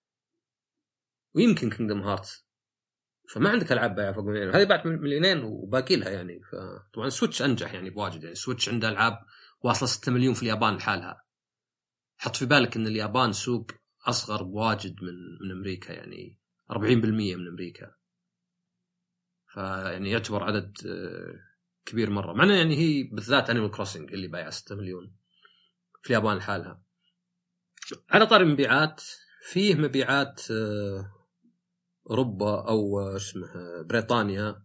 ويمكن كينغدم هارتس. فما عندك ألعاب بايعة فوق 2,000,000. هذه باعت 2,000,000 وباقي لها يعني. فطبعا السويتش أنجح يعني بواجد، يعني السويتش عنده ألعاب واصلة 6 مليون في اليابان لحالها. حط في بالك إن اليابان سوق أصغر بواجد من أمريكا، يعني 40% من أمريكا. فيعني يعتبر عدد كبير مرة، معناه يعني هي بالذات أنيمال كروسنج اللي بايع 6 مليون في اليابان لحالها. على طار المبيعات، فيه مبيعات أوروبا أو اسمها بريطانيا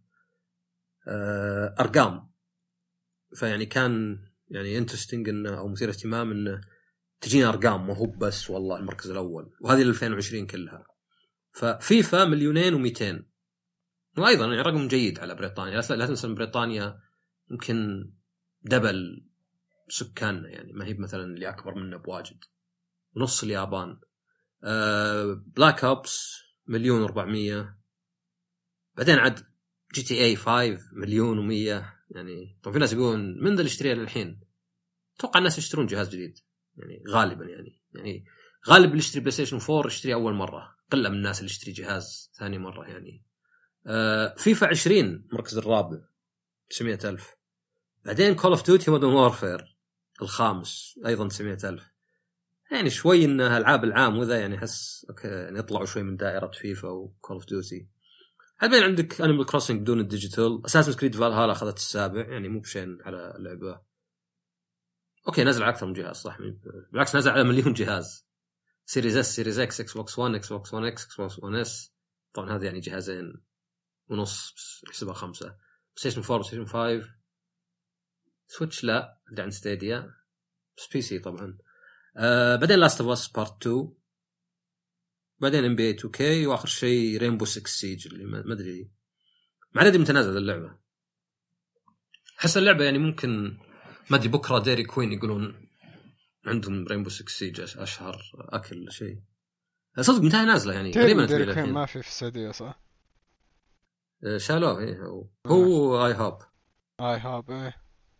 أرقام. فيعني كان يعني انترستينج إنه أو مثير اهتمام إنه تجينا أرقام، ما هو بس والله المركز الأول، وهذه 2020 كلها. ففيفا 2,200,000 وأيضا يعني رقم جيد على بريطانيا. لا تنسى بريطانيا يمكن دبل سكاننا، يعني ما هي مثلا اللي أكبر منا بواجد، ونص اليابان. بلاك أوبس 1,400,000. بعدين عاد جي تي اي 5 1,100,000. يعني طبعا في ناس يقولون من ذا اللي يشتريها للحين. اتوقع الناس يشترون جهاز جديد يعني غالبا، يعني غالب اللي يشتري بلاي ستيشن 4 يشتري اول مره، قله من الناس اللي يشتري جهاز ثاني مره. يعني فيفا 20 مركز الرابع 900,000. بعدين كول اوف ديوتي مودرن وارفير الخامس ايضا 900,000. يعني شوي انها العاب العام وذا، يعني احس اوكي يعني يطلعوا شوي من دائره فيفا وكول اوف ديوتي. هل بين عندك انيمال كروسنج بدون الديجيتال، اساسن كريد فالهالا اخذت السابع، يعني مو بشين على اللعبه. اوكي نزل على اكثر من جهاز صح، بالعكس نزل على مليون جهاز، سيريز اس، سيريز اكس، اكس بوكس 1، اكس بوكس 1 اكس، اكس بوكس 1 اس. طبعا هذا يعني جهازين ونص، يحسبها 5. ستيشن 4، ستيشن 5، سويتش لا اللي عند ستيديا، بس بي سي طبعا. بعدين لاست اوف اس بارت 2، بعدين ام بي اي 2 كي، واخر شيء رينبو 6 سيج اللي ما ادري ما ادري متى نازل اللعبه. احس اللعبه يعني ممكن ما ادري بكره ديري كوين يقولون عندهم رينبو 6 سيج اشهر اكل شيء. صدق متى نازله يعني تقريبا ديري كوين ما في السعوديه صح؟ شالوه ايه هو اي هاب ايه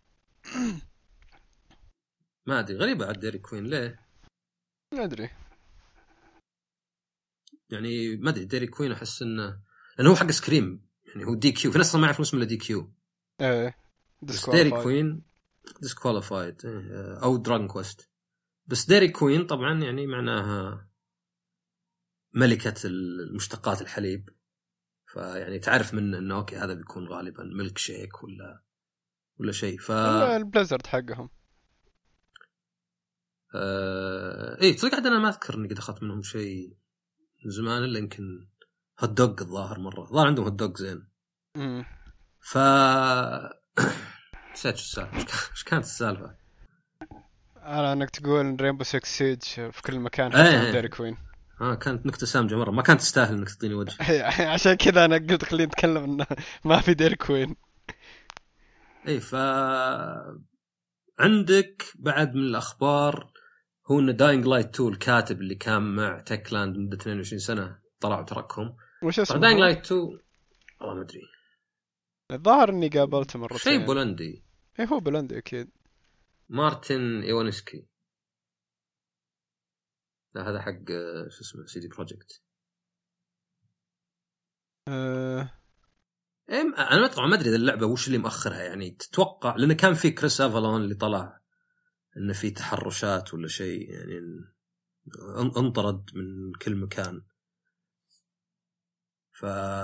ما ادري غريبه على ديري كوين ليه ما ادري يعني ما ادري ديري كوين احس انه لانه هو حق سكريم يعني هو دي كيو، في ناس ما يعرفون اسمه دي كيو. ايه بس ديري كوين ديسكواليفايد او دراجون كويست. بس ديري كوين طبعا يعني معناها ملكة المشتقات الحليب، فيعني تعرف من انه اوكي هذا بيكون غالبا ميلك شيك ولا شيء. البلازرد حقهم. ايه صدق انا ما اذكر اني قد اخذت منهم شيء من زمان، الا يمكن هوت دوغ الظاهر مره، ظاهر عندهم هوت دوغ زين. ف نسيت ايش كانت السالفه. انا انك تقول رينبو 6 سيج في كل مكان حتى ديري كوين. كانت نكته سامجه مره، ما كانت تستاهل انك تعطيني وجه. عشان كذا انا قلت خلينا نتكلم انه ما في ديري كوين. اي عندك بعد من الاخبار هو ان داينغ لايت 2 الكاتب اللي كان مع تكلاند مده 22 سنه طلع وتركهم. وش اسمه داينغ لايت 2 والله ما ادري، الظاهر اني قابلته مرتين. شيء بولندي. ايه هو بولندي اكيد. مارتن ايوانسكي، لا هذا حق شو اسمه سي دي بروجكت. انا طبعا ما ادري اللعبه وش اللي مأخرها، يعني تتوقع لانه كان في كريس افالون اللي طلع انه في تحرشات ولا شيء، يعني انطرد من كل مكان. ف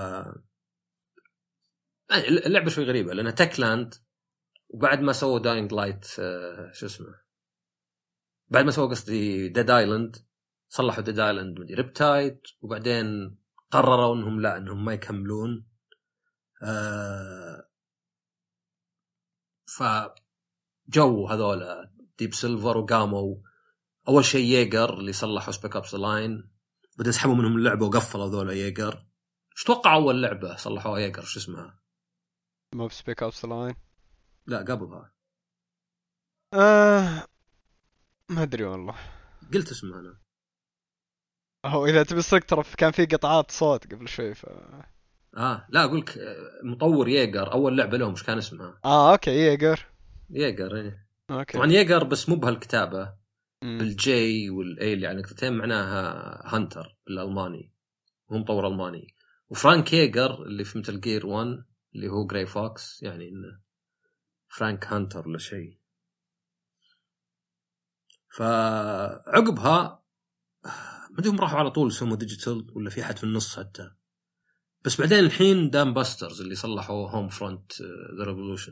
اللعبه شوي غريبه لانها تكلاند، وبعد ما سووا داينغ لايت شو اسمه بعد ما سووا قصدي ديد ايلاند، صلحوا ديد ايلاند ودي ريبتايد، وبعدين قرروا انهم لا انهم ما يكملون. فجو هذولا ديب سيلفر وقاموا اول شيء ييجر اللي صلحوا سبيك ابس لاين، بدأ يسحبوا منهم اللعبه وقفلوا ذولا ييجر. ايش توقع اول لعبه صلحوها ييجر شو اسمها؟ مو سبيك ابس لاين، لا قبلها ما ادري والله، قلت اسمها انا. هو اذا تبي الصدق ترى كان في قطعات صوت قبل شوي لا اقولك مطور ييجر اول لعبه لهم ايش كان اسمها؟ اوكي ييجر ايه اوكي. طبعا ييجر بس مو بهالكتابه بالجي والاي اللي على نقطتين معناها هانتر بالالماني، هو مطور الماني. وفرانك ييجر اللي في مثل جير 1 اللي هو جراي فوكس، يعني انه فرانك هانتر ولا شيء. فعقبها ما ادري هم راحوا على طول سموا ديجيتال ولا في حد في النص حتى. بس بعدين الحين دام باسترز اللي صلحوا هوم فرونت ذا ريفولوشن.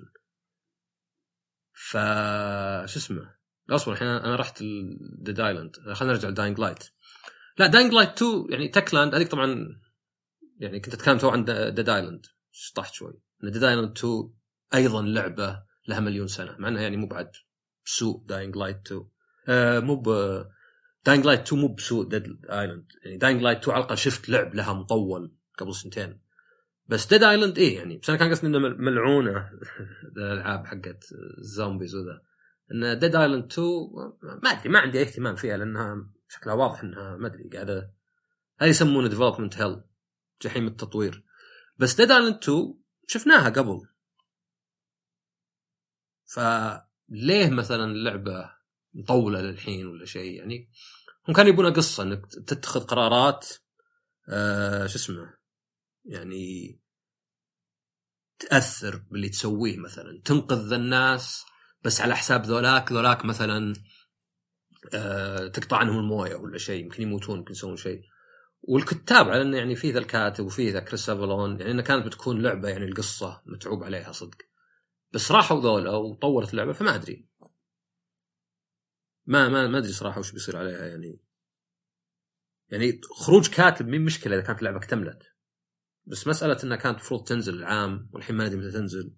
شو اسمه اصبر الحين انا رحت ديد ايلاند، خلينا نرجع لداينغ لايت. لا داينغ لايت 2 يعني تكلاند هذيك طبعا يعني كنت اتكلم تو عن ديد ايلاند، شطحت شوي ان ديد ايلاند 2 ايضا لعبه لها مليون سنه، مع انها يعني مو بعد بسوء داينغ لايت 2. مو داينغ لايت 2 مو بسوء ديد ايلاند، يعني داينغ لايت 2 على الاقل شفت لعب لها مطول قبل سنتين. بس ديد ايلاند ايه يعني بس انا كان قصدي انه ملعونه الالعاب حقت الزومبيز وذا، ان ديد ايلاند 2 ما ادري ما عندي اهتمام فيها لانها شكلها واضح انها ما ادري قاعده هذه يسمونه ديفلوبمنت هيل، جحيم التطوير. بس ديد ايلاند 2 شفناها قبل، فليه مثلا اللعبه مطوله للحين ولا شيء؟ يعني هم كانوا يبون قصه انك تتخذ قرارات شو اسمه يعني تأثر باللي تسويه، مثلا تنقذ الناس بس على حساب ذولاك مثلا تقطع عنهم المويه ولا شيء، يمكن يموتون يمكن يسوون شيء. والكتاب على انه يعني في ذا الكاتب وفي ذا كريس افالون، يعني انها كانت بتكون لعبه يعني القصه متعوب عليها صدق، بس راحوا ذولا وطورت اللعبه. فما ادري ما ادري صراحه وش بيصير عليها. يعني خروج كاتب من مشكله اذا كانت اللعبه اكتملت، بس مساله انها كانت المفروض تنزل العام والحين ما ندري متى تنزل.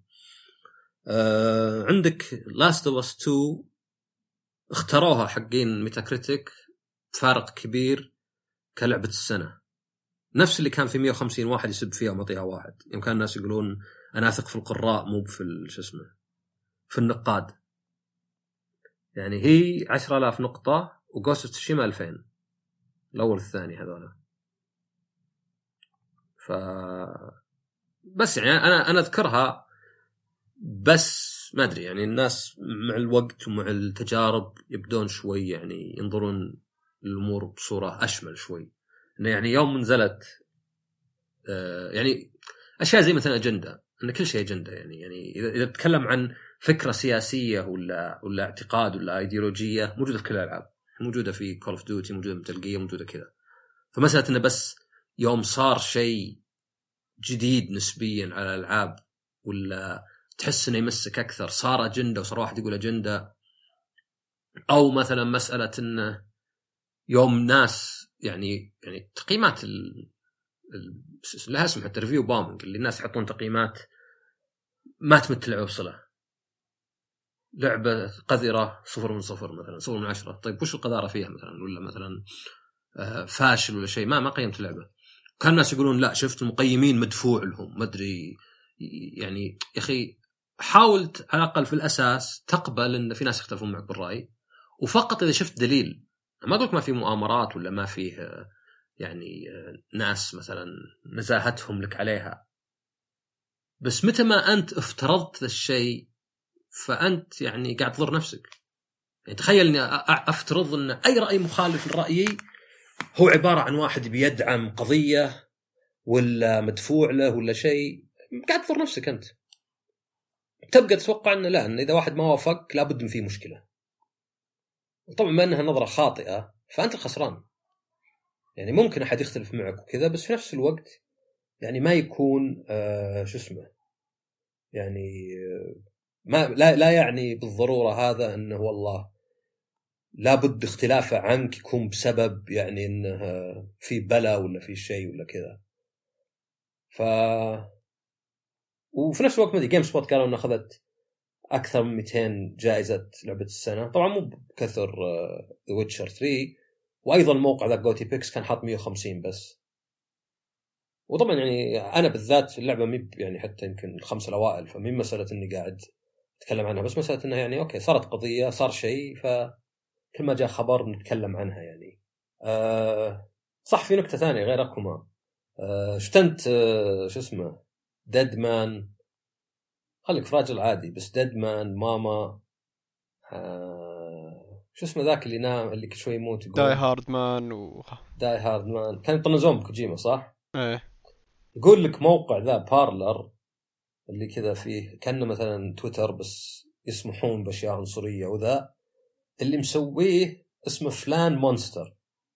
عندك لاست اوف اس 2 اختاروها حقين ميتاكريتيك فارق كبير كلعبة السنة، نفس اللي كان في 150 واحد يسب فيها ومطيها واحد. يوم كان الناس يقولون أنا أثق في القراء مو في شو اسمه في النقاد. يعني هي 10,000 نقطة وغوست اوف تسوشيما 2000 الأول الثاني هذولا. بس يعني أنا أذكرها، بس ما أدري يعني الناس مع الوقت ومع التجارب يبدون شوي يعني ينظرون الأمور بصورة أشمل شوي. إنه يعني يوم نزلت يعني أشياء زي مثلا أجندة، إن كل شيء أجندة. يعني إذا تتكلم عن فكرة سياسية ولا اعتقاد ولا أيديولوجية موجودة في كل الألعاب، موجودة في كول اوف ديوتي، موجودة في ميتال جير، موجودة كذا. فمسألة إنه بس يوم صار شيء جديد نسبيا على الألعاب ولا تحس إنه يمسك أكثر صار أجندة وصار واحد يقول أجندة، أو مثلا مسألة إنه يوم ناس يعني تقييمات لها اسم حتى ريفيو بومينج اللي الناس يحطون تقييمات ما تمت لعبة بصلة، لعبة قذرة 0 من 0 مثلا 0 من 10. طيب وش القذارة فيها مثلا؟ ولا مثلا فاشل ولا شيء ما قيمت اللعبة. كان الناس يقولون لا شفت المقيمين مدفوع لهم ما أدري. يعني يا أخي حاولت على الأقل في الأساس تقبل إن في ناس يختلفون معك بالرأي، وفقط إذا شفت دليل. ما أقولك ما في مؤامرات ولا ما فيه يعني ناس مثلا نزاهتهم لك عليها، بس متى ما أنت افترضت الشيء فأنت يعني قاعد تضر نفسك. يعني تخيل أني أفترض أن أي رأي مخالف لرأيي هو عبارة عن واحد بيدعم قضية ولا مدفوع له ولا شيء، قاعد تضر نفسك أنت. تبقى تتوقع أنه لا، أن إذا واحد ما وافق لابد من فيه مشكلة. وطبعا ما أنها نظرة خاطئة فأنت الخسران. يعني ممكن أحد يختلف معك وكذا، بس في نفس الوقت يعني ما يكون شو اسمه يعني ما لا يعني بالضرورة هذا أنه والله لابد اختلافه عنك يكون بسبب يعني أنه في بلا ولا في شيء ولا كذا. وفي نفس الوقت جيم سبوت قالوا أنها أخذت أكثر من 200 جائزة لعبة السنة، طبعا مو بكثر The Witcher 3. وأيضا الموقع ذا جوتي بيكس كان حاط 150 بس. وطبعا يعني أنا بالذات اللعبة مي يعني حتى يمكن الخمسة الأوائل، فمي مسألة إني قاعد أتكلم عنها، بس مسألة إنها يعني أوكي صارت قضية صار شيء، فكل ما جاء خبر نتكلم عنها يعني. صح في نقطة ثانية غيركما شفت أنت شو اسمه ديدمان، خليك في راجل عادي، بس ديدمان ماما شو اسمه ذاك اللي نام اللي كل شوي يموت داي هارد مان داي هارد مان كان يطنزون بكوجيما صح؟ ايه. يقول لك موقع ذا بارلر اللي كذا فيه كأنه مثلا تويتر بس يسمحون بأشياء عنصرية، وذا اللي مسويه اسمه فلان مونستر.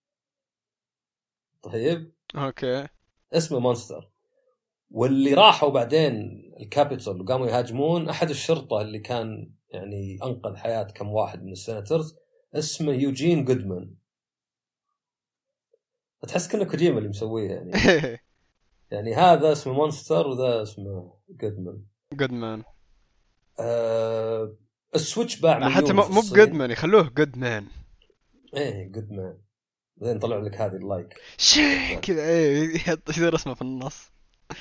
طيب اوكي اسمه مونستر. واللي راحوا بعدين الكابيتول وقاموا يهاجمون أحد الشرطة اللي كان يعني أنقذ حياة كم واحد من السيناترز، اسمه يوجين جودمان. تحس كأنه كوجيما اللي مسويه يعني. يعني هذا اسمه مونستر وذا اسمه جودمان. السويتش باع مليون. حتى مو بجودمان، يخلوه جودمان. ايه جودمان، بعدين طلع لك هذه اللايك شيء كذا ايه يحط يصير اسمه في النص.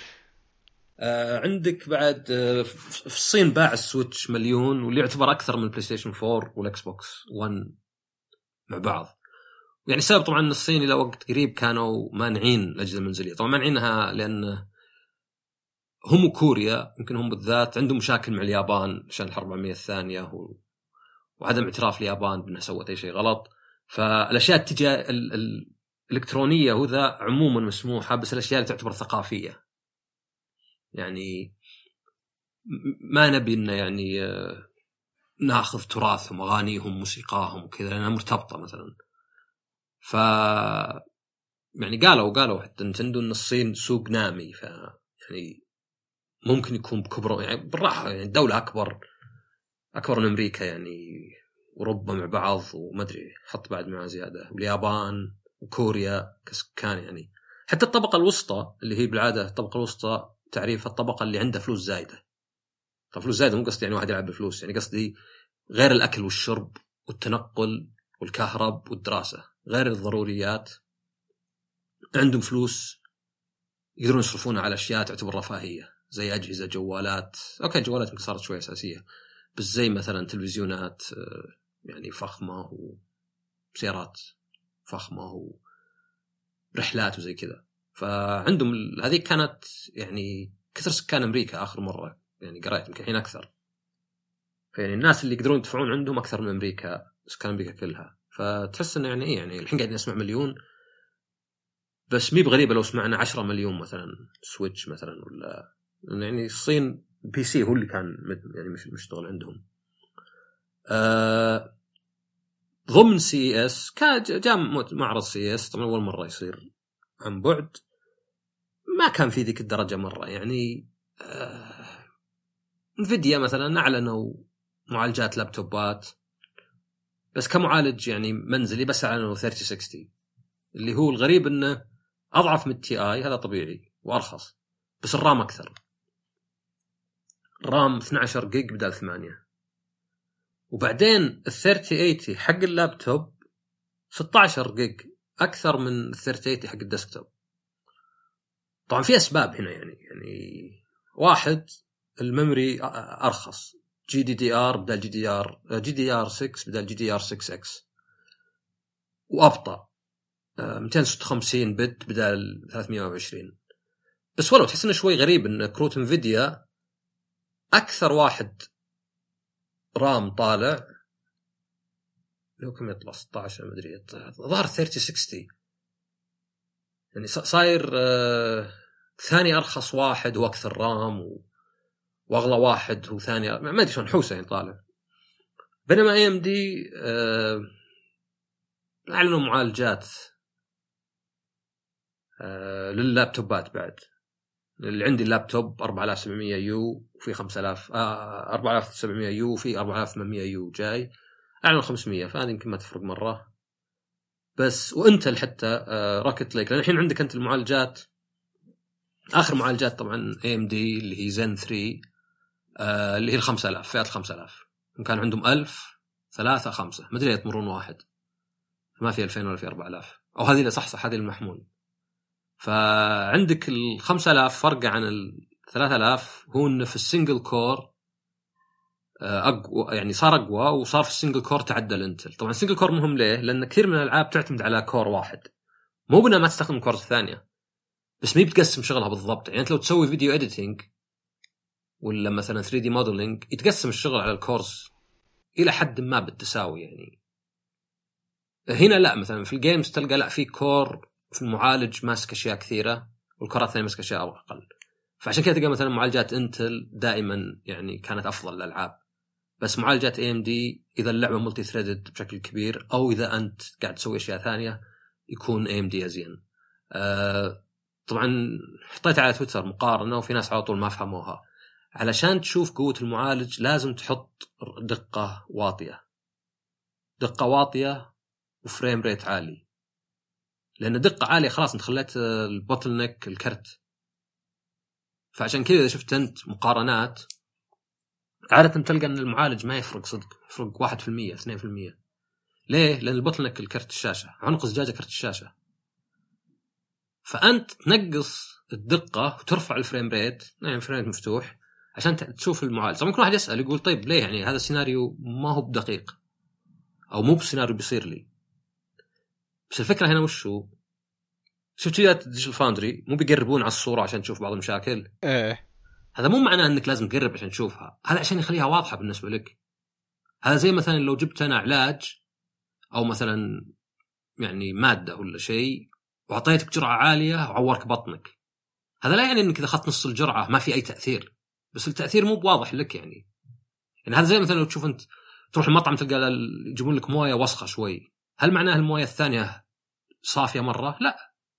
عندك بعد في الصين باع السويتش مليون، واللي يعتبر أكثر من البلاي ستيشن 4 والإكس بوكس 1 مع بعض. يعني سبب طبعا أن الصين إلى وقت قريب كانوا مانعين الأجهزة المنزلية، طبعا مانعينها لأن هم كوريا يمكن هم بالذات عندهم مشاكل مع اليابان عشان الحرب العالمية الثانية وعدم اعتراف اليابان بأنها سوت أي شيء غلط. فالأشياء الإلكترونية وذا عموما مسموحة، بس الأشياء اللي تعتبر ثقافية يعني ما نبي إنه يعني ناخذ تراثهم أغانيهم موسيقاهم وكذا لأنها مرتبطة مثلا. يعني قالوا حتى نتندو ان الصين سوق نامي، ف يعني ممكن يكون بكبره يعني بالراحه، يعني الدوله اكبر من امريكا يعني، اوروبا مع بعض وما ادري حط بعد معها زياده، واليابان وكوريا كسكان يعني. حتى الطبقه الوسطى اللي هي بالعاده الطبقه الوسطى تعريف الطبقه اللي عندها فلوس زايده. طب فلوس زايده مو قصدي يعني واحد يلعب بالفلوس، يعني قصدي غير الاكل والشرب والتنقل والكهرب والدراسه، غير الضروريات عندهم فلوس يقدرون يصرفونها على اشياء تعتبر رفاهيه، زي اجهزه، جوالات. اوكي جوالات يمكن صارت شويه اساسيه، بس زي مثلا تلفزيونات يعني فخمه، وسيارات فخمه، ورحلات وزي كذا. فعندهم هذه كانت يعني كثر سكان امريكا اخر مره يعني قرأت يمكن الحين اكثر، فيعني الناس اللي يقدرون يدفعون عندهم اكثر من امريكا، سكان امريكا كلها. فتحس انه يعني يعني الحين قاعدين نسمع مليون، بس مي بغريبه لو سمعنا 10 مليون مثلا سويتش مثلا، ولا يعني الصين بي سي هو اللي كان يعني مش مشتغل عندهم. ضمن سي اس كان جاء معرض سي اس، طبعا اول مره يصير عن بعد، ما كان في ذيك الدرجه مره يعني. انفيديا مثلا اعلنوا معالجات لابتوبات، بس كمعالج يعني منزلي بس اعلنوا 3060 اللي هو الغريب انه اضعف من التي اي، هذا طبيعي وارخص، بس الرام اكثر، رام 12 جيج بدل 8. وبعدين ال 3080 حق اللابتوب 16 جيج اكثر من ال 3080 حق الديسكتوب. طبعا في اسباب هنا يعني واحد الميموري ارخص، جي دي ار بدل جي دي ار 6 بدل جي دي ار 6 اكس، وابطا 256 بت بدل 320. بس ولو تحس انه شوي غريب ان كروت انفيديا اكثر واحد رام طالع لو كم يطلع 16 ما ادري، ظهر 3060 يعني صاير ثاني ارخص واحد واكثر رام، واغلى واحد هو ثاني، ما ادري شلون حوسه يعني طالع. بينما اي ام دي اعلنوا معالجات لللابتوبات بعد. اللي عندي اللابتوب 4700 يو وفي 5000 4700 يو وفي 4800 يو جاي، اعلنوا 500، فهذه يمكن ما تفرق مره. بس وانت حتى روكيت ليك، لان الحين عندك انت المعالجات، اخر معالجات طبعا اي ام دي اللي هي زين 3 اللي هي 5000، فئه 5000 كان عندهم 1000 3 5 ما ادري يتمرون واحد، ما في 2000 ولا في 4000، او هذه صح هذه المحمول. فعندك ال 5000 فرق عن ال 3000 هو انه في السنجل كور اقوى، يعني صار اقوى، وصار في السنجل كور تعدل انتل. طبعا السنجل كور مهم ليه؟ لان كثير من الالعاب تعتمد على كور واحد، مو بنا ما تستخدم كورز ثانيه، بس مي بتقسم شغلها بالضبط. يعني انت لو تسوي فيديو اديتنج ولا مثلا 3D موديلنج يتقسم الشغل على الكورز الى حد ما بالتساوي. يعني هنا لا، مثلا في الجيمز تلقى لا في كور في المعالج ماسك اشياء كثيره، والكرات الثانيه ماسك اشياء اقل. فعشان كذا تلقى مثلا معالجات انتل دائما يعني كانت افضل للالعاب، بس معالجات اي ام دي اذا اللعبه ملتي ثريدد بشكل كبير، او اذا انت قاعد تسوي اشياء ثانيه يكون اي ام دي ازين. طبعا حطيت على تويتر مقارنه، وفي ناس على طول ما فهموها. علشان تشوف قوه المعالج لازم تحط دقه واطيه وفريم ريت عالي، لأن دقة عالية خلاص انت خليت البوتل نيك الكرت. فعشان كذا إذا شفت أنت مقارنات عادة تلقى أن المعالج ما يفرق صدق، يفرق 1% 2%. ليه؟ لأن البوتل نيك الكرت الشاشة، عنق زجاجة كرت الشاشة. فأنت تنقص الدقة وترفع الفريم ريت، يعني فريم ريت مفتوح عشان تشوف المعالج. طبعا ممكن واحد يسأل يقول طيب ليه؟ يعني هذا السيناريو ما هو بدقيق، أو مو بالسيناريو بيصير لي. بس الفكرة هنا وش هو؟ شفت فيديوهات ديجيتال فاوندري مو بيقربون على الصورة عشان تشوف بعض المشاكل؟ هذا مو معناه أنك لازم تقرب عشان تشوفها، هذا عشان يخليها واضحة بالنسبة لك. هذا زي مثلا لو جبت أنا علاج أو مثلا يعني مادة ولا شيء وعطيتك جرعة عالية وعورك بطنك، هذا لا يعني أنك إذا أخذت نص الجرعة ما في أي تأثير، بس التأثير مو بواضح لك. يعني هذا زي مثلا لو تشوف أنت تروح المطعم تلقى يجيبون لك موية وسخة شوي، هل معناه الموية الثانية صافية مرة؟ لا،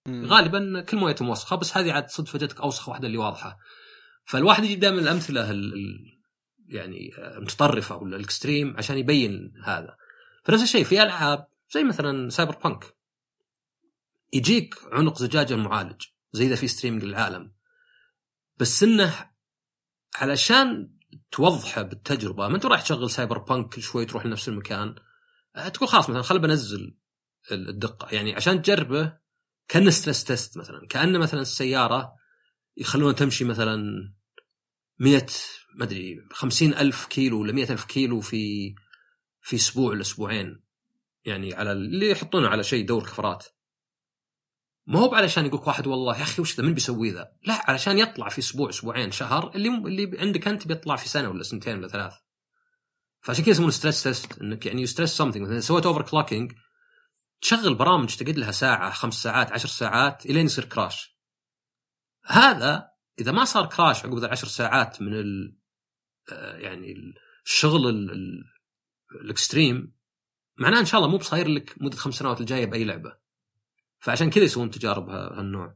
غالبا كل مويتهم وسخه، بس هذه عاد صدفه جتك اوسخ واحده اللي واضحه. فالواحد يجي دائما الامثله يعني متطرفه ولا الاكستريم عشان يبين هذا. فنفس الشيء في العاب زي مثلا سايبر بانك، يجيك عنق زجاجه المعالج زي اذا في ستريمينج للعالم، بس انه علشان توضحه بالتجربه ما انت راح تشغل سايبر بانك كل شوي تروح لنفس المكان، تقول خلاص مثلا خل بنزل الدقه، يعني عشان تجربه كأنه ستريس تيست، مثلا كأنه مثلا السياره يخلونها تمشي مثلا 100 ما ادري 50,000 كيلو ولا 100,000 كيلو في اسبوع لاسبوعين، يعني على اللي يحطونه على شيء دور كفرات. ما هو علشان يقولك واحد والله يا اخي وش ذا من بيسوي ذا، لا، علشان يطلع في اسبوع اسبوعين شهر اللي عندك انت بيطلع في سنه ولا سنتين ولا ثلاث. فعشان كذا يسمونه ستريس تيست، انك يعني ستريس سمثينج. مثلا سويت اوفر كلوكينج تشغل برامج تقعد لها ساعه 5 ساعات 10 ساعات الين يصير كراش. هذا اذا ما صار كراش عقب 10 ساعات من يعني الشغل الاكستريم، معناه ان شاء الله مو بصاير لك مده 5 سنوات الجايه باي لعبه. فعشان كذا يسوون تجارب هالنوع.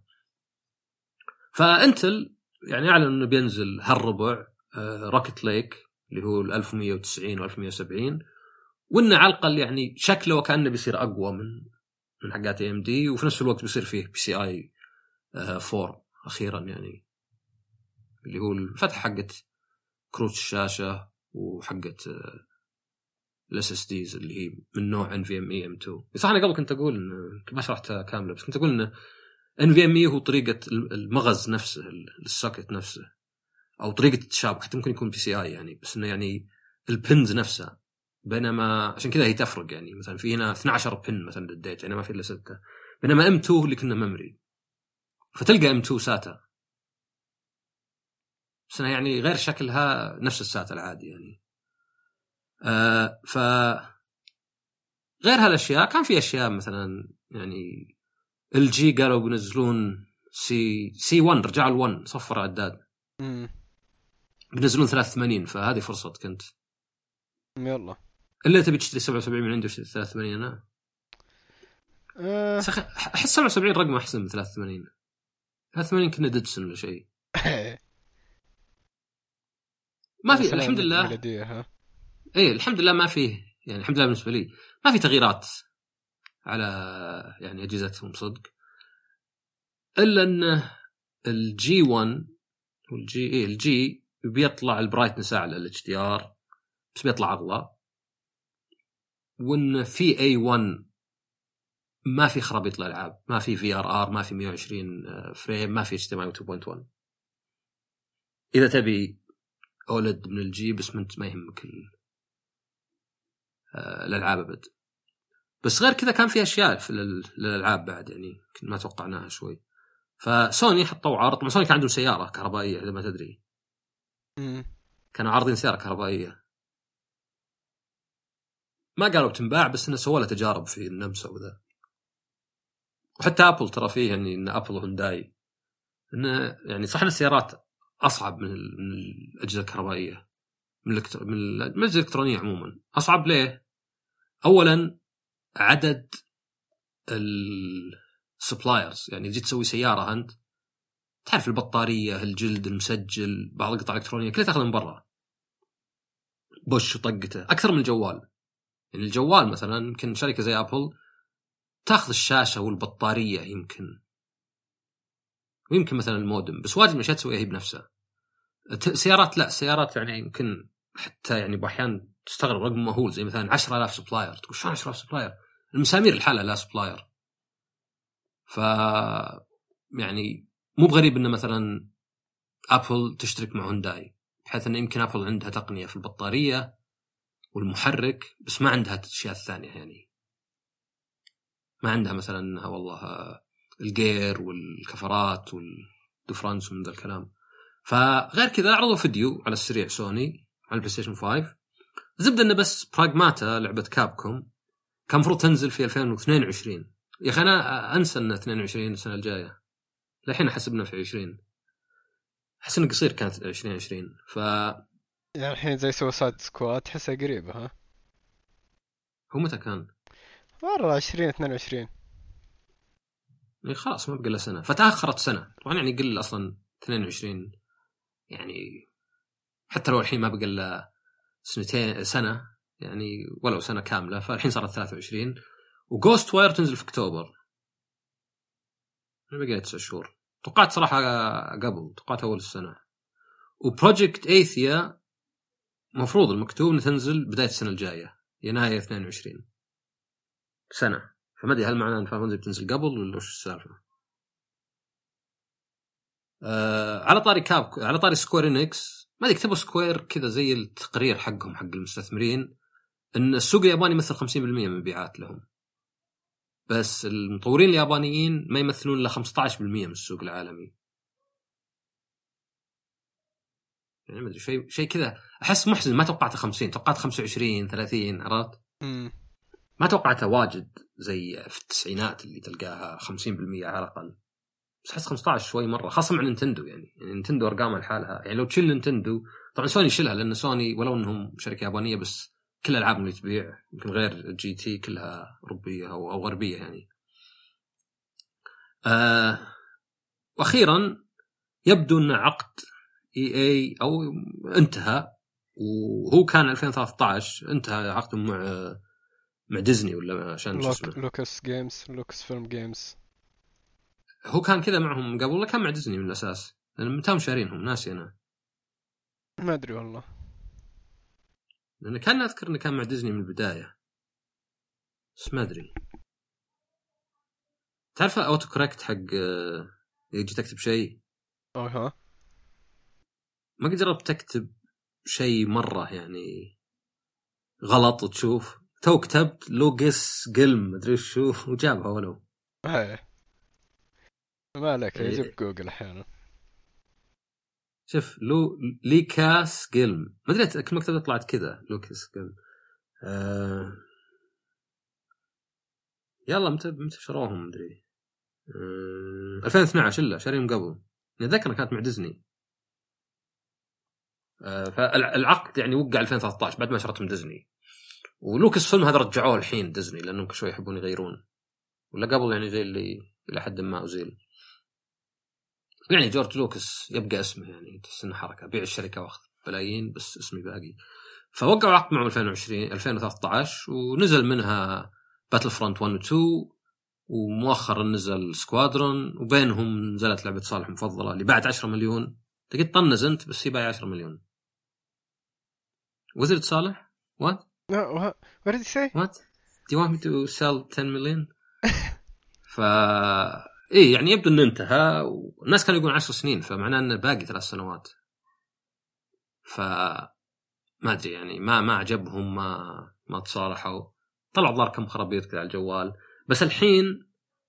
فانتل يعني اعلن انه بينزل هالربع روكيت ليك اللي هو 1190 و 1170، وانه على الاقل يعني شكله وكانه بيصير اقوى من حقات اي ام دي، وفي نفس الوقت بيصير فيه بي سي اي 4 اخيرا، يعني اللي هو الفتح حقت كروت الشاشه وحقت الاس اس ديز اللي هي من نوع NVMe M2. صح انا قبل كنت اقول ما شرحتها كامله، بس كنت اقول ان NVMe هو طريقه المغز نفسه السوكت نفسه، او طريقه التشابك، حتى ممكن يكون بي سي اي يعني، بس انه يعني البنز نفسها. بينما عشان كذا هي تفرق، يعني مثلا في هنا 12 بن مثلا للديت، يعني ما في الا 6، بينما M2 اللي كنا ميموري، فتلقى M2 ساتا، بس يعني غير شكلها نفس الساتا العادي يعني. ف غير هالاشياء كان في اشياء مثلا يعني الجي قالوا بينزلون سي 1، رجعوا ال1 صفر عداد، بينزلون 83، فهذه فرصتك انت يلا. الا تبي تشتري 77 من عنده 83. انا احس 77 رقم احسن من 83. 83 كنا ديدسون ولا شيء. ما في الحمد لله. ايه الحمد لله ما فيه، يعني الحمد لله بالنسبه لي ما في تغييرات على يعني اجهزتهم صدق، الا ان الجي 1 والجي الجي بيطلع البرايتنس اعلى الاتش دي ار، بس بيطلع اغلى، وان في اي 1 ما في خرابيط الالعاب، ما في في ار ار، ما في 120 فريم، ما في HDMI 2.1. اذا تبي اولد من الجي بس ما يهمك الالعاب ابد. بس غير كذا كان في اشياء في الالعاب بعد يعني ما توقعناها شوي. فسوني حطوا عرض، طبعا سوني كان عندهم سياره كهربائيه اذا ما تدري، كانوا عارضين سياره كهربائيه، ما قالوا بتنباع، بس انه سووا لها تجارب في النمسا وذا. وحتى ابل ترى فيه يعني ان ابل وهونداي انه يعني صح ان السيارات اصعب من الاجهزه الكهربائيه، من الاجهزه الالكترونيه عموما. اصعب ليه؟ اولا عدد السبلايرز، يعني جيت تسوي سياره انت تعرف البطاريه، الجلد، المسجل، بعض القطع الالكترونيه كلها تاخذ من برا، بوش وطقته اكثر من الجوال. يعني الجوال مثلا يمكن شركه زي ابل تاخذ الشاشه والبطاريه يمكن، ويمكن مثلا المودم، بس واجد مش تسويها هي بنفسها. سيارات لا، سيارات يعني يمكن حتى يعني باحيان تستغرب رقم مهول، زي مثلا 10,000 سبلاير. تقول شلون 10,000 سبلاير؟ المسامير الحالة لا سبلاير. ف يعني مو بغريب ان مثلا ابل تشترك مع هونداي، بحيث ان يمكن ابل عندها تقنية في البطارية والمحرك، بس ما عندها الاشياء الثانية، يعني ما عندها مثلا والله الجير والكفرات والدفرانس ومن ذا الكلام. فغير كذا عرضوا فيديو على السريع سوني على البلاي ستيشن 5. زبدة انه بس براغماتا لعبة كابكوم كان مفروض تنزل في 2022. يا اخي انا انسى ان 22 السنة الجاية، لحين حسبنا في 20. حس انه قصير كانت 2020. يعني الحين زي سوسايد سكواد تحسها قريبة. ها هو متى كان؟ مرة 2022. يعني خلاص ما بقى له سنه، فتاخرت سنه طبعا، يعني قل اصلا 22 يعني، حتى لو الحين ما بقى له سنه يعني، ولو سنه كامله، فالحين صارت 23. وجوست واير تنزل في اكتوبر، ما بقى 9 شهور. توقعت صراحه قبل، توقعت اول السنه. وبروجكت ايثيا مفروض المكتوب انه تنزل بدايه السنه الجايه يناير 22 سنه. فما ادري هل معناه ان فاينل بتنزل قبل ولا وش السالفه. على طاري سكوير انكس، ما ادري كتبوا سكوير كذا زي التقرير حقهم حق المستثمرين ان السوق الياباني يمثل 50% من المبيعات لهم، بس المطورين اليابانيين ما يمثلون الا 15% من السوق العالمي. يعني ما ادري شيء كذا احس محزن. ما توقعت 50، توقعت 25 30، عرفت؟ ما توقعتها واجد زي في التسعينات اللي تلقاها 50% على الاقل، بس احس 15 شوي مره، خاصه مع نينتندو. يعني نينتندو ارقامها لحالها، يعني لو تشيل نينتندو، طبعا سوني يشيلها لان سوني ولو انهم شركه يابانيه بس كل العابهم اللي تبيع يمكن غير جي تي كلها اوروبيه او غربيه يعني. واخيرا يبدو ان عقد اي او انتهى، وهو كان 2013 انتهى عقده مع ديزني ولا عشان لوكس فيلم جيمز. هو كان كذا معهم قبل ولا كان مع ديزني من الأساس؟ لأن متى شارينهم ناسي أنا، ما أدري والله، لأن كان أذكر إنه كان مع ديزني من البداية، بس ما أدري. تعرف أوتو كوركت حق يجي تكتب شيء ما قد جربت تكتب شيء مرة يعني غلط وتشوف تو كتبت لوغس قلم مدري شو وجابها ولو ما لك يجيب جوجل أحيانا. شوف ليكاس قلم، ما أدري كل مكتبة طلعت كذا لوكاس قلم. يلا متى شروهم مدري 2012 إلا شاريهم قبل، نذكر كانت مع ديزني. فالعقد يعني وقع 2013 بعد ما شرتهم ديزني. ولوكاس فيلم هذا رجعوه الحين ديزني لأنهم شوي يحبون يغيرون، ولا قبل يعني زي اللي إلى حد ما أزيل. يعني جورج لوكاس يبقى اسمه، يعني تحس إنه حركة بيع الشركة واخذ بلايين بس اسمي باقي. فوقعوا عقد معهم 2013 ونزل منها باتل فرونت 1 و 2، ومؤخرا نزل سكوادرون، وبينهم نزلت لعبة صالح مفضلة اللي باعت 10 مليون. تقدر تطنز انت بس هي باع 10 مليون. وزير صالح what did he say? What? Do you want me to sell 10 million? إيه يعني يبدو أنه انتهى، والناس كانوا يقولون 10 سنين، فمعناه أنه باقي 3 سنوات. فما أدري يعني ما عجبهم، ما تصالحوا، طلعوا ضار كم خرابيط كذا على الجوال. بس الحين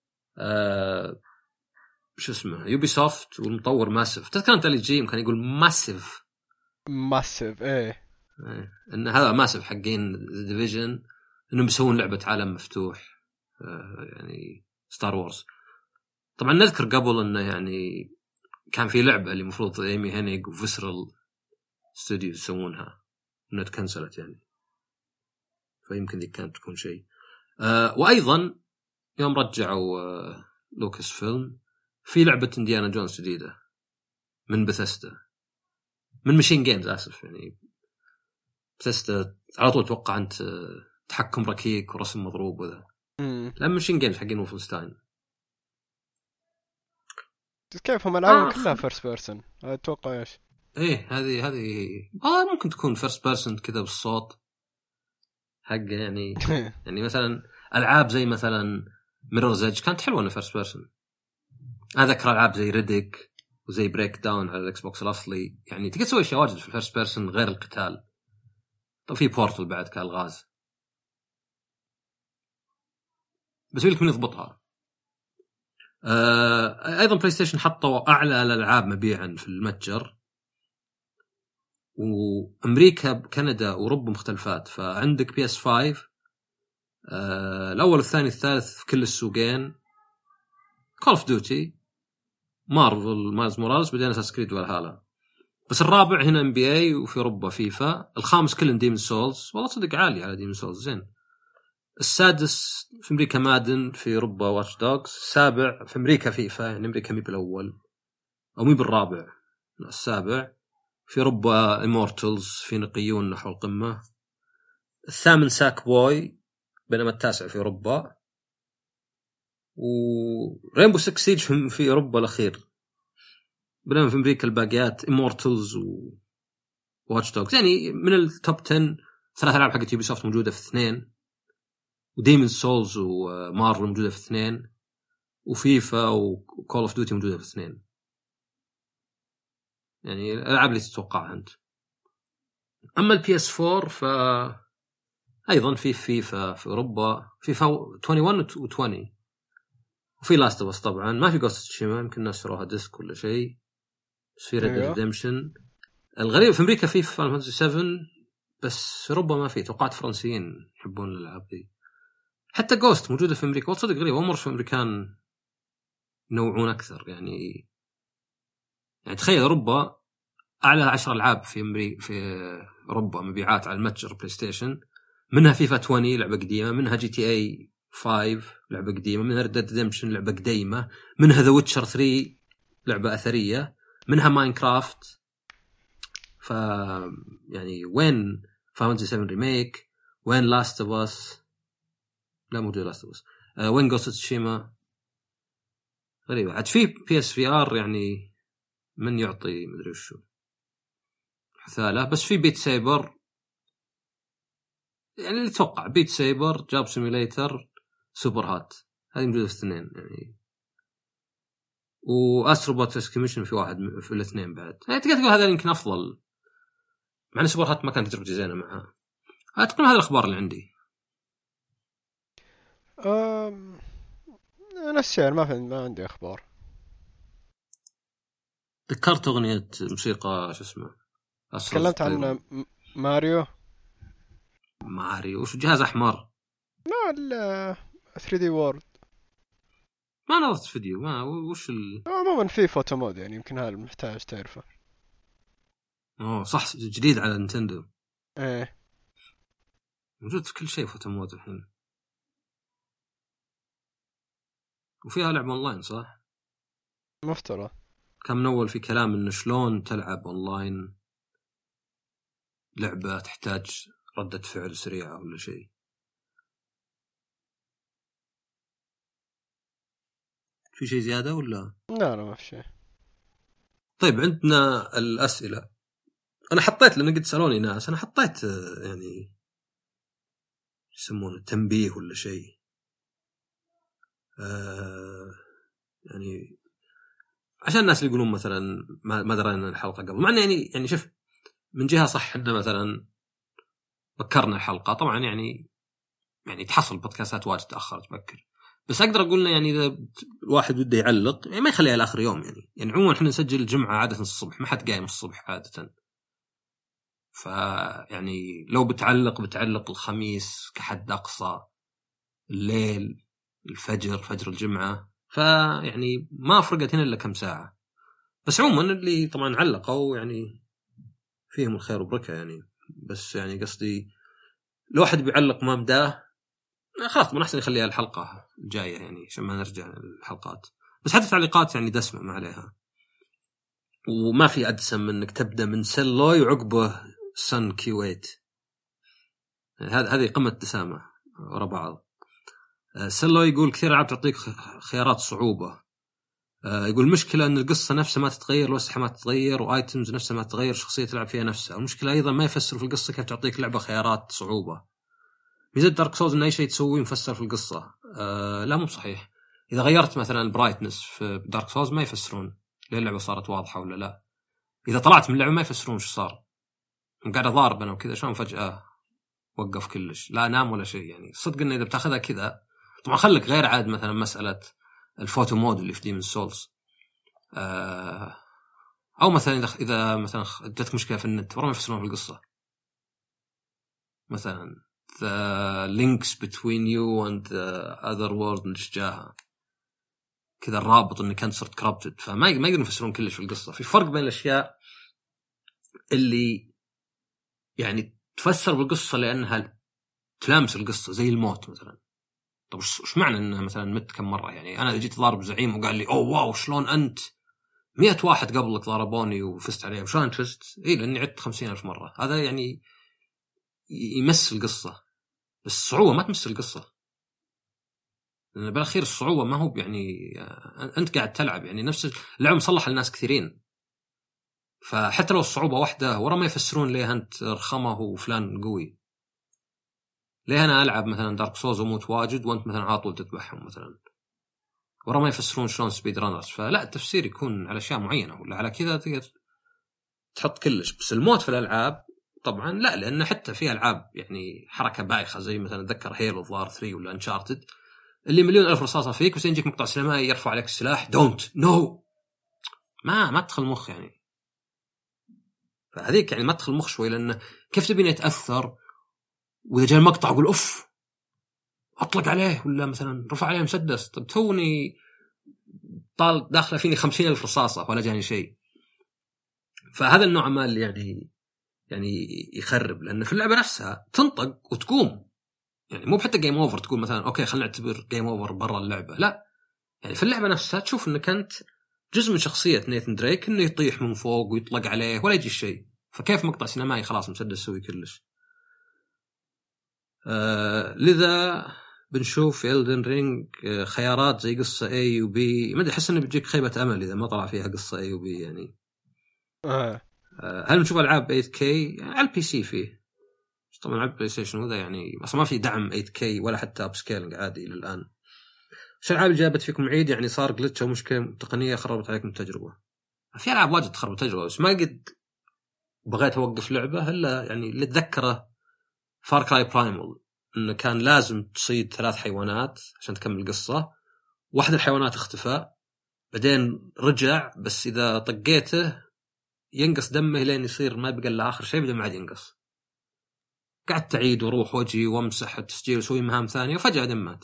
شو اسمه يوبي سوفت والمطور ماسيف، تذكر أنت اللي جيم كان يقول ماسيف إيه إن هذا ماسيف حقين ديفيجن، إنهم يسوون لعبة عالم مفتوح يعني ستار وورز. طبعا نذكر قبل إنه يعني كان في لعبة اللي مفروض إيمي هينيغ وفيسرال ستوديو يسوونها إنها تكنسلت يعني، فيمكن دي كانت تكون شيء. وأيضا يوم رجعوا لوكاس فيلم في لعبة إنديانا جونز جديدة من بثيسدا، من ماشين جيمز آسف، يعني بثيسدا على طول توقع أنت تحكم ركيك ورسم مضروب وذا، لا ماشين جيمز حقين وولفنستاين. كيف هم العابهم كلها فيرست بيرسون اتوقع ايش؟ ايه هذه ممكن تكون فيرست بيرسون كذا بالصوت حق يعني يعني مثلا العاب زي مثلا ميرورز ايدج كانت حلوه انها فيرست بيرسون. اذكر العاب زي ريديك وزي بريك داون على الاكس بوكس الاصلي، يعني تقدر تسوي اشياء واجد في الفيرست بيرسون غير القتال. طب في بورتل بعد كالغاز، بس يقولك من يضبطها. ايضا بلاي ستيشن حطوا اعلى الالعاب مبيعا في المتجر، وامريكا كندا واوروبا مختلفات. فعندك بي اس 5 الاول والثاني الثالث في كل السوقين، كول اوف ديوتي، مارفل مايلز موراليس، بعدين اساس كريد والهالا. بس الرابع هنا ام بي اي، وفي اوروبا فيفا. الخامس كلن ديمن سولز، والله صدق عالي على ديمن سولز زين. السادس في أمريكا مادن، في أوروبا واتش دوغز. السابع في أمريكا فيفا، يعني أمريكا مي بالأول أو مي بالرابع، السابع. في أوروبا إمورتلز، في نقيون نحو القمة. الثامن ساك بوي، بينما التاسع في أوروبا. ورينبو 6 سيج في أوروبا الأخير، بينما في أمريكا الباقيات إمورتلز وواتش دوغز. يعني من التوب 10 ثلاث ألعاب حقت يوبي سوفت موجودة في 2، وديمون سولز ومارفل موجودة في 2، وفيفا وكول اوف ديوتي موجودة في 2. يعني الألعاب اللي تتوقعها أنت. أما البي اس 4 أيضا في فيفا في أوروبا، فيفا 21 و20، وفي لاست اوف اس. طبعا ما في جوست تشيما، يمكن الناس شروها ديسك ولا شيء، بس في ريد ريدمشن. الغريب في أمريكا في فاينل فانتسي 7، بس في أوروبا ما في. توقعت فرنسيين يحبون الألعاب دي. حتى جوست موجودة في أمريكا، وتصدق غريب أمر في أمريكان ينوعون أكثر. يعني تخيل أوروبا أعلى 10 ألعاب في أوروبا مبيعات على المتجر بلاي ستيشن، منها فيفا 20 لعبة قديمة، منها جي تي اي 5 لعبة قديمة، منها ريد ديد ريدمشن لعبة قديمة، منها ذا ويتشر 3 لعبة أثرية، منها ماينكرافت. يعني وين فاينل 7 ريميك؟ وين لاست اوف اس؟ لا مو لاست اوف اس. وين جوست تشيما؟ غريبة. عاد في بي اس في ار، يعني من يعطي مدري وشو حثالة. بس في بيت سايبر، يعني اللي توقع بيت سايبر، جاب سيميليتر، سوبر هات، هذه موجودة في 2 يعني. وأستروبوت اسكيميشن في واحد في الاثنين بعد. يعني تقدر تقول هذا يمكن أفضل، مع أن سوبر هات ما كانت تجربتي زينة معها. تقول هذه الأخبار اللي عندي. أنا الشعر ما عندي أخبار. ذكرت أغنية موسيقى شو اسمه، تكلمت عن ماريو وش جهاز أحمر؟ لا 3D وورد. ما نظرت فيديو، ما وش عموما في فوتو مود، يعني يمكن هذا محتاج تعرفه. صح، جديد على نينتندو. ايه موجود في كل شيء فوتو مود الحين، وفيها لعبة أونلاين صح؟ مفترض. كان من أول في كلام إنه شلون تلعب أونلاين لعبة تحتاج ردة فعل سريعة ولا شيء. في شيء زيادة ولا؟ لا ما في شيء. طيب عندنا الأسئلة. أنا حطيت، لأن قد سألوني ناس، أنا حطيت يعني يسمونه تنبيه ولا شيء. يعني عشان الناس اللي يقولون مثلا ما درينا الحلقة قبل، مع أنه يعني شوف، من جهة صح إنه مثلا بكرنا الحلقة طبعا، يعني تحصل بودكاستات واجد تأخر تبكر، بس أقدر أقولنا يعني إذا الواحد بده يعلق يعني ما يخليها لآخر يوم. يعني عموما إحنا نسجل الجمعة عادة الصبح، ما حد قايم الصبح عادة. فيعني لو بتعلق الخميس كحد أقصى، الليل، الفجر، فجر الجمعة، فيعني ما فرقت هنا إلا كم ساعة. بس عموما اللي طبعا علقوا يعني فيهم الخير وبركة يعني. بس يعني قصدي لو واحد بيعلق ما بداه خلاص من أحسن يخليها الحلقة الجاية، يعني عشان ما نرجع للحلقات. بس حتى تعليقات يعني دسمة ما عليها، وما في أدسم من إنك تبدأ من سلوي وعقبه سن كيويت. هذه قمة دسامة ورا بعض. سلوي يقول كثير ألعاب تعطيك خيارات صعوبة. يقول المشكلة أن القصة نفسها ما تتغير، الأسلحة ما تتغير، وآيتمز نفسها ما تتغير، شخصية تلعب فيها نفسها. المشكلة أيضا ما يفسر في القصة كيف تعطيك لعبة خيارات صعوبة. ميزة دارك سولز إن أي شيء تسويه مفسر في القصة. لا مو صحيح. إذا غيرت مثلا البرايتنس في دارك سولز ما يفسرون ليه اللعبة صارت واضحة ولا لا. إذا طلعت من اللعبة ما يفسرون شو صار، قاعد أضارب أنا وكذا، شلون فجأة وقف كلش، لا نام ولا شيء. يعني صدق إن إذا بتاخذها كذا طبعا خلك غير عاد مثلا مسألة الفوتو مود اللي في ديمون سولز، أو مثلا إذا مثلا جتك مشكلة في النت ورا ما يفسرون في القصة، مثلا the links between you and the other world نشجاها كذا، الرابط إنك أنت صرت corrupted، فما يقدرون يفسرون كلش في القصة. في فرق بين الأشياء اللي يعني تفسر بالقصة لأنها تلامس القصة زي الموت مثلا. طب وش معنى انه مثلا مت كم مرة؟ يعني انا جيت ضارب زعيم وقال لي اوه واو شلون انت 100 واحد قبلك ضربوني وفزت عليهم، شلون انت فزت؟ اي لاني عدت 50,000 مرة. هذا يعني يمس القصة، بس الصعوبة ما تمس القصة، لأن بالأخير الصعوبة ما هو يعني أنت قاعد تلعب، يعني نفس اللعبة مصلحة لناس كثيرين، فحتى لو الصعوبة واحدة ورا ما يفسرون ليه أنت رخمه وفلان قوي. ليه أنا ألعب مثلا دارك سولز وموت واجد وأنت مثلا عاطل تذبحهم مثلا، ورا ما يفسرون شلون سبيد رانرز. فلا، التفسير يكون على أشياء معينة، ولا على كذا تقدر تحط كلش. بس الموت في الألعاب طبعا لا، لأن حتى في ألعاب يعني حركة بايخة زي مثلا أتذكر هيلو ظهر 3 ولا أنشارتد، اللي مليون ألف رصاصة فيك، بس يجيك مقطع سينمائي يرفع عليك السلاح دونت نو ما تدخل مخ يعني. فهذيك يعني ما تدخل مخ شوي، لأنه كيف تبيني يتأثر وإذا جاء المقطع أقول أوف أطلق عليه، ولا مثلا رفع عليه مسدس، طب توني طال داخله فيني 50,000 رصاصة ولا جاني شيء. فهذا النوع ما اللي يعني يخرب، لأن في اللعبة نفسها تنطق وتقوم، يعني مو بحتى جيم اوفر تقول مثلا اوكي خلينا نعتبر جيم اوفر برا اللعبه، لا، يعني في اللعبه نفسها تشوف انك انت جزء من شخصيه نيثن دريك، انه يطيح من فوق ويطلق عليه ولا يجي شيء. فكيف مقطع سينمائي خلاص مسدس سوي كلش. لذا بنشوف في إلدن رينج خيارات زي قصه A و B، ما ادري احس انه بيجيك خيبه امل اذا ما طلع فيها قصه A و B يعني. هل بنشوف العاب 8K على البي سي؟ فيه طبعا على البلاي ستيشن وذا يعني اصلا ما في دعم 8K ولا حتى اب سكيلينج عادي للان. ايش الالعاب اللي جابت فيكم عيد يعني صار جلتش او مشكله تقنيه خربت عليكم التجربه؟ في العاب واجد تخرب التجربه، بس ما قد بغيت اوقف لعبه الا يعني اللي اتذكره فار كراي برايمال، انه كان لازم تصيد 3 حيوانات عشان تكمل القصه، واحد الحيوانات اختفى بعدين رجع، بس اذا طقيته ينقص دمه لين يصير ما بقى الا اخر شيء بدون ما عاد ينقص. قعدت أعيد وروح وجهي وامسح التسجيل وسوي مهام ثانية وفجأة دمات.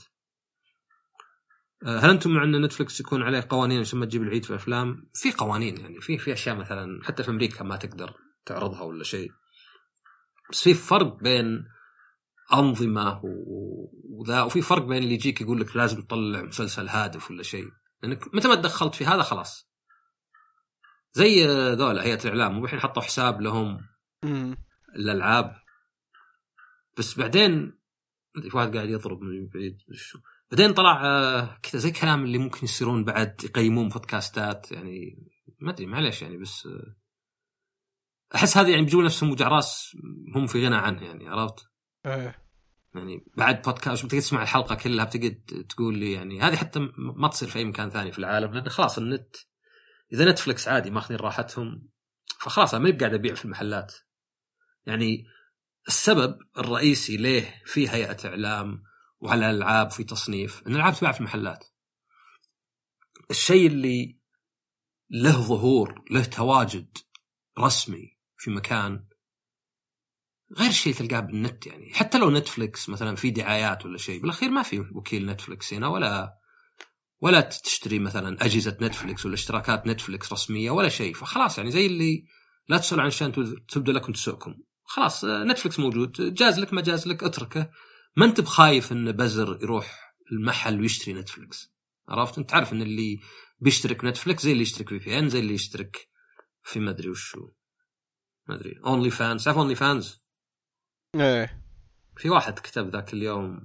هل أنتم مع أن نتفلكس يكون عليه قوانين عشان ما تجيب العيد في الأفلام؟ في قوانين يعني، في أشياء مثلا حتى في أمريكا ما تقدر تعرضها ولا شيء، بس في فرق بين أنظمة وذا، وفي فرق بين اللي يجيك يقول لك لازم تطلع مسلسل هادف ولا شيء، لأنك متى ما تدخلت في هذا خلاص. زي ذولا هيئة الإعلام وبحين حطوا حساب لهم الألعاب، بس بعدين في واحد قاعد يضرب من بعيد شو، بعدين طلع كذا زي كلام اللي ممكن يصيرون بعد يقيمون بودكاستات يعني، ما أدري معليش يعني، بس أحس هذه يعني بيجوا نفسهم وجع راس هم في غنى عنه يعني، عرفت؟ يعني بعد بودكاست بتقدر تسمع الحلقة كلها بتقدر تقول لي يعني هذه حتى ما تصير في أي مكان ثاني في العالم، لأن خلاص النت إذا نتفلكس عادي ماخذين راحتهم، فخلاص أنا ما قاعد أبيع في المحلات يعني. السبب الرئيسي ليه في هيئة إعلام وعلى الألعاب في تصنيف إن الألعاب تباع في المحلات. الشيء اللي له ظهور له تواجد رسمي في مكان غير شيء تلقاه بالنت يعني. حتى لو نتفليكس مثلا في دعايات ولا شيء، بالأخير ما في وكيل نتفليكس هنا، ولا تشتري مثلا أجهزة نتفليكس ولا اشتراكات نتفليكس رسمية ولا شيء. فخلاص يعني زي اللي لا تسأل عن شان تبدأ لكم تسوقكم، خلاص نتفليكس موجود، جاز لك ما جاز لك اتركه، ما انت بخايف ان بزر يروح المحل ويشتري نتفليكس، عرفت؟ انت عارف ان اللي بيشترك نتفليكس زي اللي يشترك VPN، زي اللي يشترك في ما ادري وشو، ما ادري اونلي فانز. عارف اونلي فانز؟ ايه، في واحد كتب ذاك اليوم،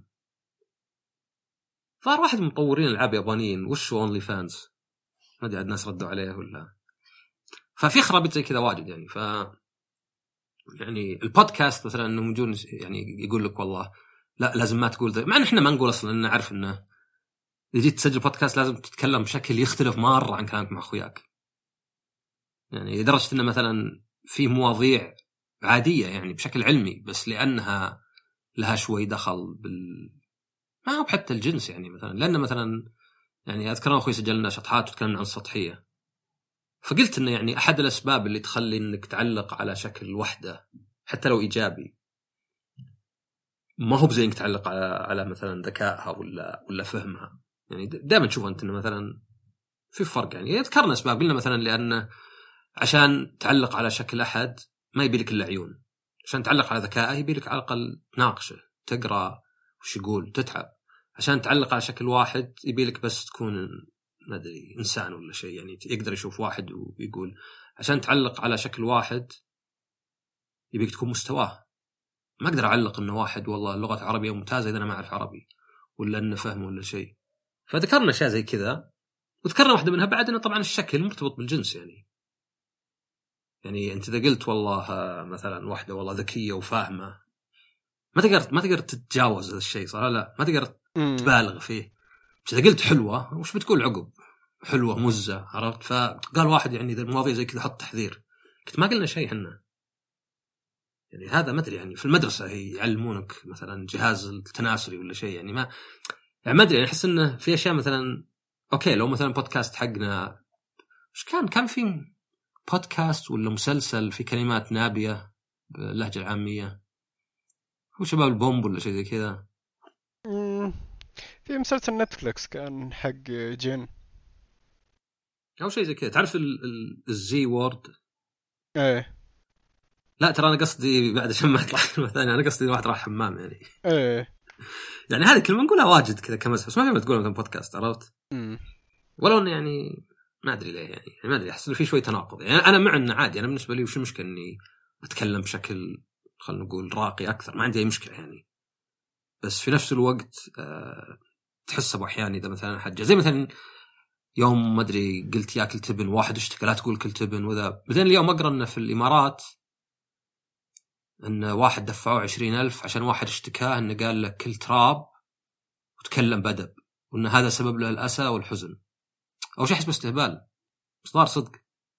صار واحد من مطورين العاب يابانيين وشو اونلي فانز، ما ادري الناس ردوا عليه ولا. ففي خرابيط زي كذا واجد يعني. ف يعني البودكاست مثلا انه موجود يعني يقول لك والله لا لازم ما تقول ذا، مع ان احنا ما نقول اصلا، انه عارف انه اذا جيت تسجل بودكاست لازم تتكلم بشكل يختلف مره عن كلامك مع اخوياك يعني، لدرجه انه مثلا في مواضيع عاديه يعني بشكل علمي، بس لانها لها شوي دخل ما هو حتى الجنس يعني، مثلا لان مثلا يعني اذكر اخوي سجلنا شطحات وتكلمنا عن السطحيه، فقلت انه يعني احد الاسباب اللي تخلي انك تعلق على شكل وحده حتى لو ايجابي ما هو بزي انك تعلق على مثلا ذكائها ولا فهمها يعني. دائما تشوف انت انه مثلا في فرق يعني. ذكرنا اسباب، قلنا مثلا لانه عشان تعلق على شكل احد ما يبي لك الا عيون، عشان تعلق على ذكائه يبي لك على الاقل تناقشه تقرأ وش يقول، تتعب عشان تعلق على شكل واحد. يبيلك بس تكون ما أدري إنسان ولا شيء، يعني يقدر يشوف واحد ويقول. عشان تعلق على شكل واحد يبيك تكون مستواه. ما أقدر أعلق إنه واحد والله اللغة العربية ممتازة إذا أنا ما أعرف عربي ولا إنه فهم ولا شيء. فذكرنا أشياء زي كذا، وذكرنا واحدة منها بعد إنه طبعا الشكل مرتبط بالجنس. يعني أنت إذا قلت والله مثلا واحدة والله ذكية وفاهمة، ما تقدر تتجاوز هذا الشيء صراحة، لا ما تقدر تبالغ فيه. بس إذا قلت حلوة وش بتقول عقب؟ حلوة مزة، عرفت؟ فقال واحد يعني إذا المواضيع زي كذا حط تحذير. كنت ما قلنا شيء حنا، يعني هذا ما أدري، يعني في المدرسة هي يعلمونك مثلا جهاز التناسلي ولا شيء، يعني ما يعني ما أدري. يعني أحس إنه في أشياء مثلا أوكي لو مثلا بودكاست حقنا وش كان في بودكاست ولا مسلسل في كلمات نابية باللهجة العامية، هو شباب البومب ولا شيء زي كذا. في مسلسل نتفليكس كان حق جن أو شيء زي كذا. تعرف الزي وورد؟ ايه لا ترى أنا قصدي بعد عشان ما أطلع كلمة ثانية، أنا قصدي واحد راح حمام يعني. ايه يعني هذه كلمة نقولها واجد كذا كمسح، بس ما كلمة تقولها مثلا بودكاست، عرفت؟ ولو إنه يعني ما أدري ليه، يعني ما أدري، أحس إنه في شوي تناقض. يعني أنا مع إنه عادي، أنا بالنسبة لي وش المشكلة إني أتكلم بشكل خلنا نقول راقي أكثر، ما عندي أي مشكلة يعني. بس في نفس الوقت تحس أبو أحيان إذا مثلا حاجة زي مثلا يوم ما أدري قلت ياكل تبن، واحد اشتكى لا تقول كل تبن وذا. بعدين اليوم أقرأ إنه في الإمارات إن واحد دفعوه 20,000 عشان واحد اشتكاه إنه قال له كل تراب وتكلم بأدب، وإن هذا سبب له الأسى والحزن. أو شيء حسب استهبال، إصدار صدق.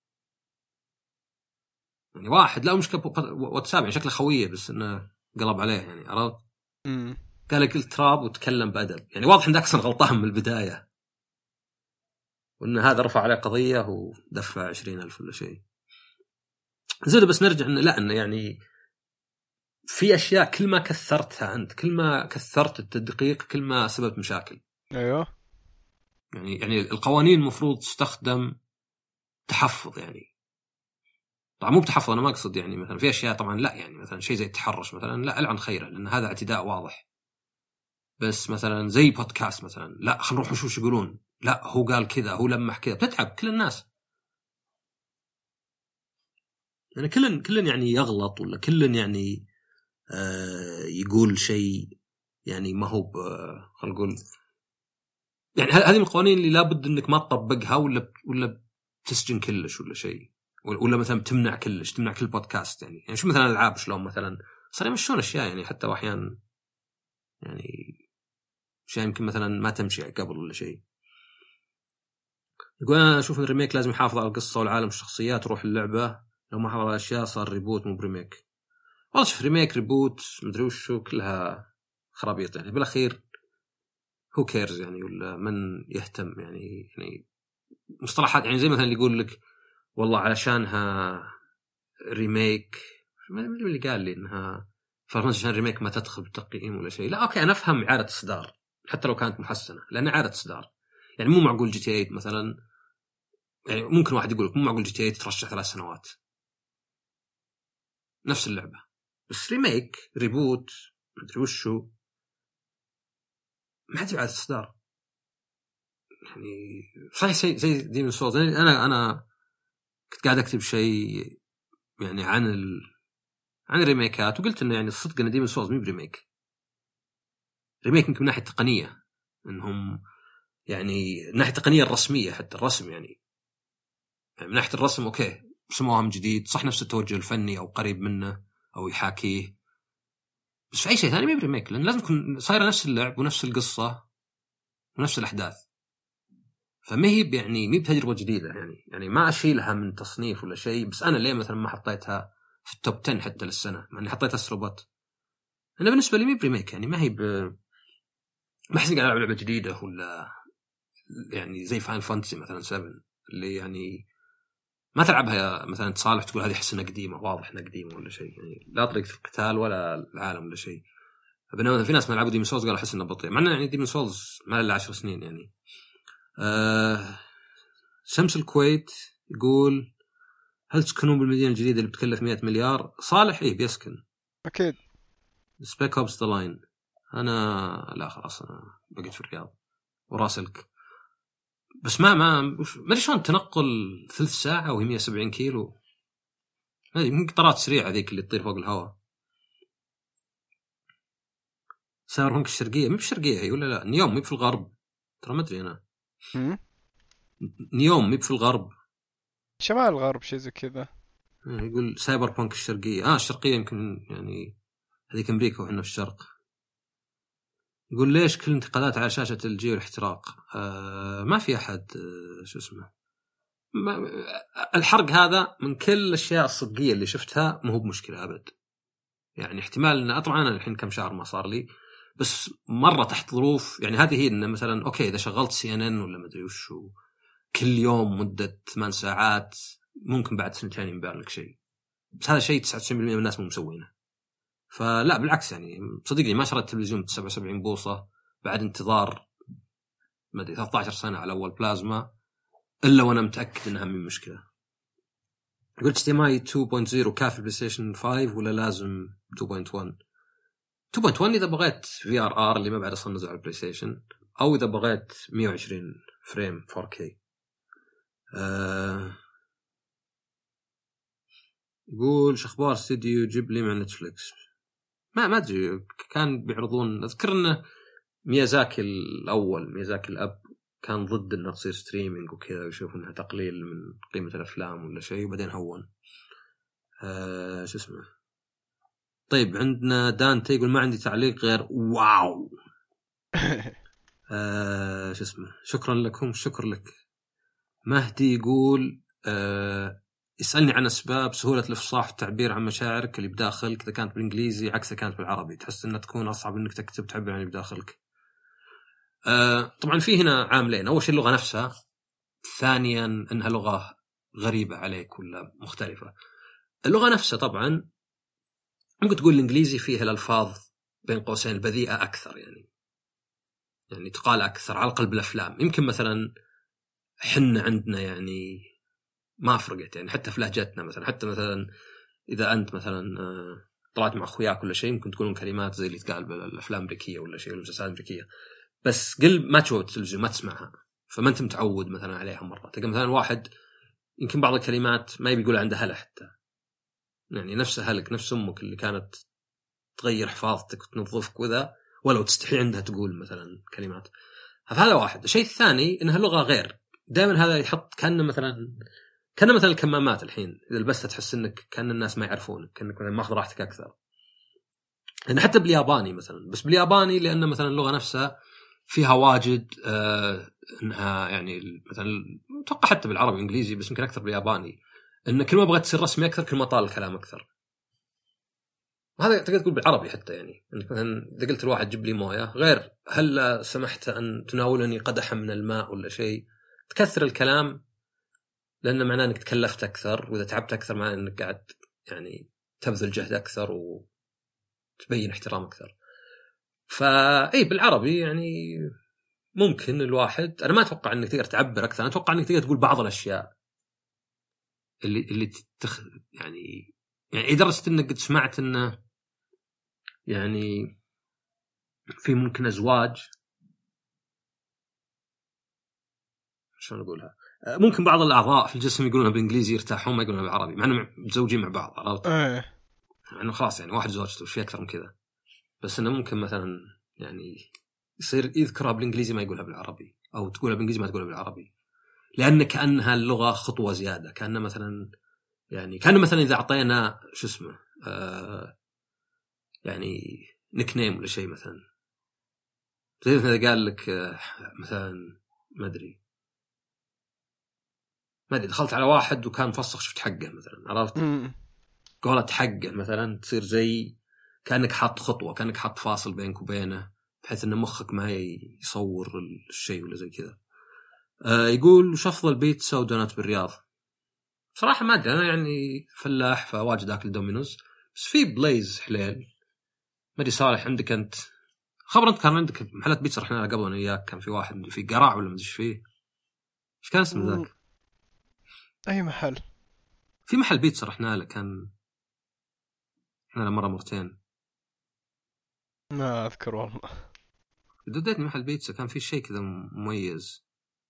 يعني واحد لا مشكلة واتساب يعني شكله خويه بس إنه قلب عليه يعني، عرفت؟ قال لك التراب وتكلم بأدب، يعني واضح إن ذاك أصلا غلطان من البداية، وإن هذا رفع عليه قضية ودفع 20,000 ولا شيء. زين بس نرجع إنه لا، إنه يعني في أشياء كل ما كثرتها أنت، كل ما كثرت التدقيق كل ما سببت مشاكل. ايوه يعني القوانين المفروض تستخدم تحفظ، يعني طبعا مو بتحفظ، أنا ما أقصد يعني مثلا في أشياء طبعا لا، يعني مثلا شيء زي التحرش مثلا لا ألعن خيره لأن هذا اعتداء واضح. بس مثلا زي بودكاست مثلا لا خلينا نروح نشوف يقولون، لا هو قال كذا هو لمح كذا، بتتعب كل الناس. يعني كلن يعني يغلط ولا كلن يعني يقول شيء يعني ما هو خلينا نقول يعني هذه من القوانين اللي لابد انك ما تطبقها ولا تسجن كلش ولا شيء، ولا مثلا تمنع كلش، تمنع كل بودكاست. يعني شو مثلا العاب شلون مثلا صار يمشون اشياء يعني حتى واحيانا يعني شيء يمكن مثلا ما تمشي قبل ولا شيء. يقول انا اشوف ان الريميك لازم يحافظ على القصه والعالم والشخصيات وروح اللعبه، لو ما حافظ على الاشياء صار ريبوت مو بريميك. والله شوف ريميك ريبوت مدري وشو كلها خرابيط يعني بالاخير. هو كيرز يعني ولا من يهتم يعني مصطلحات يعني زي مثلا اللي يقول لك والله علشانها ريميك، ما ادري اللي قال لي انها فرنسا عشان ريميك ما تدخل بالتقييم ولا شيء. لا اوكي انا افهم اعاده اصدار حتى لو كانت محسنه لان اعاده اصدار. يعني مو معقول جي تي 8 مثلا، يعني ممكن واحد يقول لك مو معقول جي تي 8 ترشح 3 سنوات نفس اللعبه، بس ريميك ريبوت ما ادري وشو ما ادري اعاده اصدار. يعني صحيح زي ديمون سولز. انا كنت قاعد اكتب شيء يعني عن الريميكات وقلت انه يعني الصدق ان ديمون سولز مو بريميك. ريميك يمكن من ناحيه تقنيه انهم يعني من ناحيه التقنيه الرسميه حتى الرسم يعني من ناحيه الرسم اوكي سموها من جديد صح نفس التوجه الفني او قريب منه او يحاكيه، بس في اي شيء ثاني ما بريميك لان لازم تكون صايره نفس اللعب ونفس القصه ونفس الاحداث. فما هي يعني مي بتجربه جديده يعني ما اشيلها من تصنيف ولا شيء. بس انا ليه مثلا ما حطيتها في التوب 10 حتى للسنه مع اني حطيتها استروبوت؟ انا بالنسبه لي مي بريميك يعني ما هي ما احس اني قاعد العب لعبه جديده ولا يعني زي فاين فانتسي مثلا 7 اللي يعني ما تلعبها مثلا تصالح تقول هذه احس انها قديمه واضح انها قديمه ولا شيء، يعني لا طريقه القتال ولا العالم ولا شيء. بينما في ناس ما يلعبوا ديمون سولز قالوا احس انها بطيء مع انه يعني ديمون سولز ما له 10 سنين يعني. شمس الكويت يقول هل تسكنون بالمدينة الجديدة اللي بتكلف 100 مليار؟ صالح إيه بيسكن أكيد. سبيك أوبس ذا لاين انا لا خلاص انا بقيت في الرياض وراسلك. بس ما ادري شلون تنقل 3 ساعة وهي 170 كيلو. يمكن قطارات سريعة ذيك اللي تطير فوق الهواء. سايبر بانك الشرقية، مو في الشرقية هي ولا لا؟ نيوم مو في الغرب ترى، ما ادري انا. نيوم مو في الغرب، شمال الغرب شيء زي كذا. يقول سايبر بانك الشرقية. الشرقية يمكن يعني هذيك امريكا وإحنا في الشرق. يقول ليش كل انتقادات على شاشة الجي والاحتراق؟ ما في أحد شو اسمه الحرق هذا من كل الأشياء الصدقية اللي شفتها ما هو بمشكلة أبد. يعني احتمال إن طبعا أنا الحين كم شهر ما صار لي، بس مرة تحت ظروف يعني هذه هي إن مثلا أوكي إذا شغلت CNN ولا مدري وشو كل يوم مدة 8 ساعات ممكن بعد 2 ينبان لك شيء، بس هذا شيء 99% من الناس مو مسوينه. فلا بالعكس يعني صدقني ما شريت تلفزيون 77 بوصة بعد انتظار ما ادري 13 سنة على أول بلازما إلا وأنا متأكد إنها من مشكلة. قلت HDMI 2.0 كافي بلاي ستيشن 5 ولا لازم 2.1؟ 2.1 إذا بغيت VRR اللي ما بعد أصلا نزل على البلاي ستيشن، أو إذا بغيت 120 فريم 4K. يقول شخبار استديو جيبلي مع نتفليكس. ما أدري كان بيعرضون، أذكر إنه ميازاكي الأول ميازاكي الأب كان ضد إنه تصير ستريمينج وكذا ويشوف إنها تقليل من قيمة الأفلام ولا شيء، وبعدين هون شو اسمه. طيب عندنا دانتي يقول ما عندي تعليق غير واو. شو اسمه شكرا لكم شكر لك. مهدي يقول اسألني عن أسباب سهولة الإفصاح والتعبير عن مشاعرك اللي بداخلك إذا كانت بالإنجليزي عكسها كانت بالعربي، تحس أنها تكون أصعب أنك تكتب تعبير عن اللي بداخلك. طبعا في هنا عاملين، أول شيء اللغة نفسها، ثانيا أنها لغة غريبة عليك ولا مختلفة. اللغة نفسها طبعا ممكن تقول الإنجليزي فيها الألفاظ بين قوسين البذيئة أكثر، يعني تقال أكثر على قلب الأفلام. يمكن مثلا حنا عندنا يعني ما فرقت يعني حتى في لهجتنا مثلا، حتى مثلا إذا أنت مثلا طلعت مع أخوياك ولا شيء ممكن تقولون كلمات زي اللي تقال بالأفلام الأمريكية ولا شيء المسلسلات الأمريكية، بس قل ما تشوف التلفزيون ما تسمعها فما أنت متعود مثلا عليها. مرة تلقى مثلا واحد يمكن بعض الكلمات ما يقول عنده هلا، حتى يعني نفس هلك نفس أمك اللي كانت تغير حفاظتك وتنظفك وذا ولو تستحي عندها تقول مثلا كلمات. هذا واحد. الشيء الثاني إنها لغة غير، دائما هذا يحط كأنه مثلا الكمامات الحين إذا لبستها تحس إنك كأن الناس ما يعرفونك، كأنك مثلا ماخذ راحتك أكثر. يعني حتى بالياباني مثلا، بس بالياباني لأن مثلا اللغة نفسها فيها واجد إنها يعني مثلا أتوقع حتى بالعربي والإنجليزي بس يمكن أكثر بالياباني، إن كل ما بغيت تصير رسمي أكثر كل ما طال الكلام أكثر. هذا تقدر تقول بالعربي حتى، يعني إنك مثلا إذا قلت الواحد جيب لي موية غير هل سمحت أن تناولني قدحا من الماء ولا شيء، تكثر الكلام لأن معناه أنك تكلفت أكثر، وإذا تعبت أكثر معناه أنك قاعد يعني تبذل جهد أكثر وتبين احترام أكثر. فأي بالعربي يعني ممكن الواحد، أنا ما أتوقع أنك تقدر تعبر أكثر، أنا أتوقع أنك تقدر تقول بعض الأشياء اللي يعني درست أنك قد سمعت أنه يعني في ممكن أزواج شلون أقولها، ممكن بعض الأعضاء في الجسم يقولونها بالإنجليزي يرتاحون ما يقولونها بالعربي مع أنهم متزوجين مع بعض، عرفت؟ يعني خلاص يعني واحد زوجته وش في أكثر من كذا، بس إنه ممكن مثلا يعني يصير يذكرها بالإنجليزي ما يقولها بالعربي، أو تقولها بالإنجليزي ما تقولها بالعربي، لأن كأنها اللغة خطوة زيادة، كأنه مثلا يعني كأنه مثلا إذا أعطينا شو اسمه يعني نيكنيم ولا شيء مثلا، زي إذا قال لك مثلا ما أدري دخلت على واحد وكان مفسخ شفت حقه مثلا، عرفت؟ قولة حقه مثلا تصير زي كأنك حاط خطوة، كأنك حاط فاصل بينك وبينه بحيث أن مخك ما يصور الشيء ولا زي كذا. يقول وش أفضل بيتزا ودونات بالرياض؟ صراحة ما أدري، أنا يعني فلاح فواجد أكل دومينوز، بس في بليز حليل. ما أدري صالح عندك أنت خبر، أنت كان عندك محلات بيتزا رحنا قبل أنا وياك، كان في واحد في قراع ولا مدري فيه إيش كان اسمه ذاك؟ أي محل؟ في محل بيتزا رحنا له كان احنا مرة مرتين ما اذكر والله. دوديت محل بيتزا كان في شيء كذا مميز،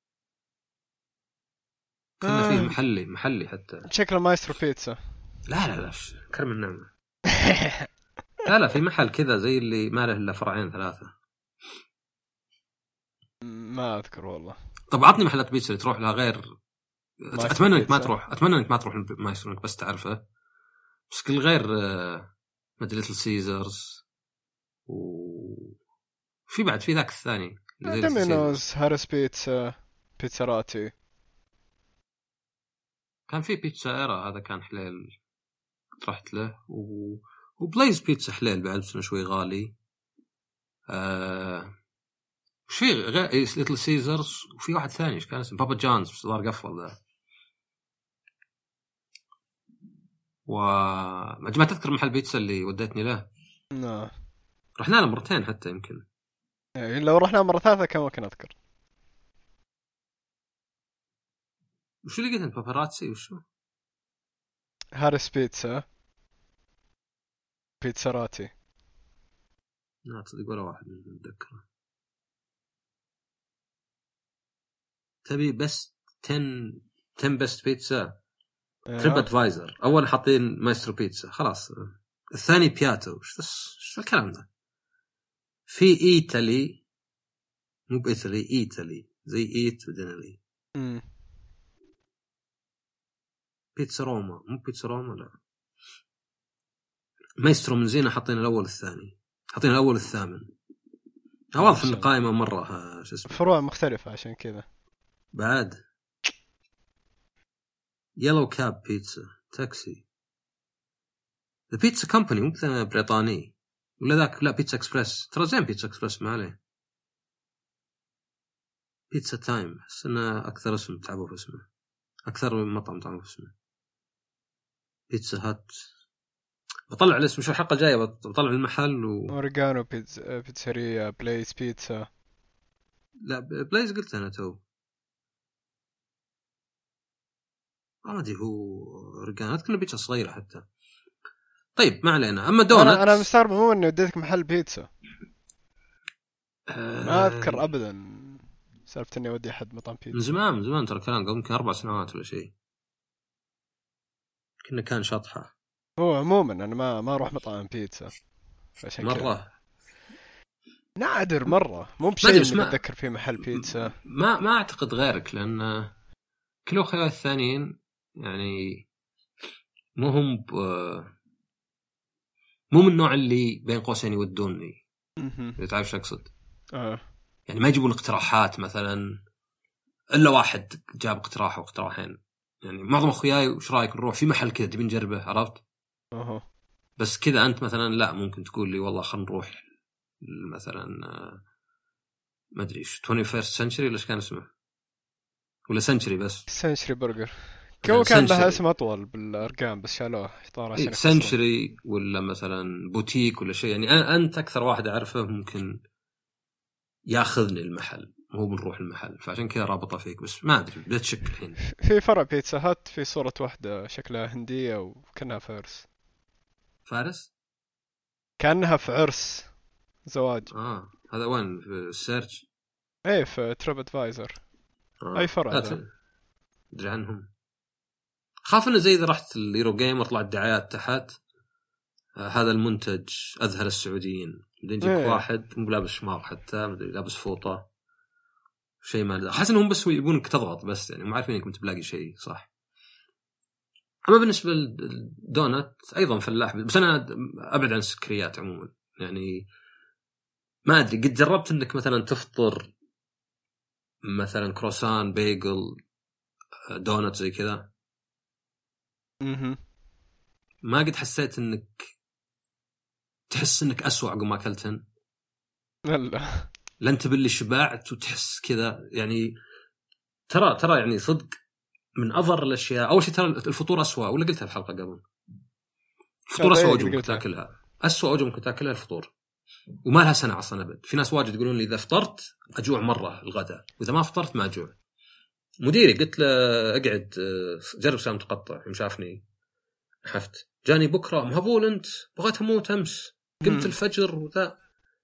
كنا فيه محلي حتى. شكله مايسترو بيتزا. لا كرم النعمة. لا في محل كذا زي اللي ما له الا فرعين 3. ما اذكر والله. طب عطني محلات بيتزا اللي تروح لها غير. اتمنى انك ما تروح مايسترو، انك بس تعرفه، بس كل غير مدري ليتل سيزرز، وفي بعد في ذاك الثاني دومينوز، هارس بيتزا، بيتزاراتي. كان في بيتزا ايرا، هذا كان حليل رحت له، وبلايز بيتزا حليل بعد بس شوي غالي. في غير ليتل سيزرز، وفي واحد ثاني ايش كان اسمه بابا جونز بس صار قفل ذا. وما تذكر محل بيتزا اللي وديتني له؟ لا رحنا له مرتين حتى يمكن. لو رحنا مرة ثالثة كم ممكن أذكر. وشو اللي قلت انت؟ باباراتسي وشو؟ هارس بيتزا، بيتزاراتي. لا تصدق ولا واحد من أتذكره. تبي بس 10 بست بيتزا تريب ادفايزر، اول حاطين مايسترو بيتزا خلاص، الثاني بياتو. شو الكلام ده؟ في ايطالي، مو بايطالي، ايطالي زي ايت بدنالي. بيتزا روما، مو بيتزا روما، لا مايسترو من زينة حاطين الاول الثاني، حاطين الاول الثامن. واضح ان القائمة مرة شو اسمه فروع مختلفة عشان كذا. بعد يلو كاب بيتزا تاكسي، ذا بيتزا كمباني مو بريطاني ولا ذاك؟ لا بيتزا اكسبرس، ترى زين بيتزا اكسبرس ما عليه. بيتزا تايم، حس انه اكثر اسم تعبوا في اسمه، اكثر من مطعم تعبوا في اسمه. بيتزا هات، بطلع الاسم شو الحلقة الجاية، بطلع المحل اوريجانو بيتزاريا، بلايز بيتزا. لا بلايز قلت انا تو، عادي هو اوريجانو، اذكر بيتزا صغيرة حتى. طيب ما علينا. اما دونت انا مستغرب مو اني وديتك محل بيتزا. ما اذكر ابدا سالفة اني اودي احد مطعم بيتزا. من زمان ترى كلام قبل يمكن 4 سنوات ولا شيء، كنا كان شطحة. هو عموما انا ما اروح مطعم بيتزا عشان مرة نادر مرة، مو بشيء اني بتذكر فيه محل بيتزا. ما اعتقد غيرك، لان كل اخوياي الثانيين يعني مو هم مو من النوع اللي بين قوسين يودوني، تعرف شو اقصد؟ يعني ما يجيبون اقتراحات مثلا، الا واحد جاب اقتراح واقتراحين. يعني معظم اخوياي وش رايك نروح في محل كذا تبي نجربه، عرفت؟ بس كذا انت مثلا لا، ممكن تقول لي والله خلينا نروح مثلا ما ادري ايش 21st century ولا ايش كان اسمه، ولا سنشري، بس سنشري برجر كان لها اسم اطول بالارقام بس شالوه طار عشان سنشري، ولا مثلا بوتيك ولا شيء. يعني انت اكثر واحد اعرفه ممكن ياخذني المحل، مو بنروح المحل، فعشان كذا رابطه فيك. بس ما ادري بديت شك الحين. في فرع بيتزا هات في صورة واحدة شكلها هندية وكانها في عرس كانها في عرس زواج. هذا وين؟ في السيرش؟ ايه في تريب ادفايزر. اي فرع ذا؟ ادري عنهم. خاف انه زي اذا رحت اليورو جيمر طلعت دعايات تحت هذا المنتج اذهل السعوديين، بعدين يجيك واحد مو لابس شماغ حتى، مدري لابس فوطه شيء ما، حاسس انهم بس يبونك تضغط بس، يعني مو عارفين انك انت بلاقي شيء صح. اما بالنسبه للدونت ايضا فلاح، بس انا ابعد عن السكريات عموما. يعني ما ادري، قد جربت انك مثلا تفطر مثلا كروسان بيجل دونت زي كذا؟ ما قد حسيت انك تحس انك أسوأ عقب ما اكلتن؟ لا انت باللي شبعت وتحس كذا. يعني ترى يعني صدق من اضر الاشياء. اول شيء ترى الفطور أسوأ، ولا قلتها الحلقه قبل؟ الفطور أسوأ وجه ممكن تاكلها، أسوأ وجه ممكن تاكلها الفطور، وما لها سنة أصلا أبد. في ناس واجد يقولون لي إذا فطرت أجوع مرة الغداء، وإذا ما فطرت ما أجوع. مديري قلت له اقعد جرب سام تقطع، يوم شافني حفت جاني بكرة مهبول، أنت بغيت أموت أمس، قمت الفجر وذا.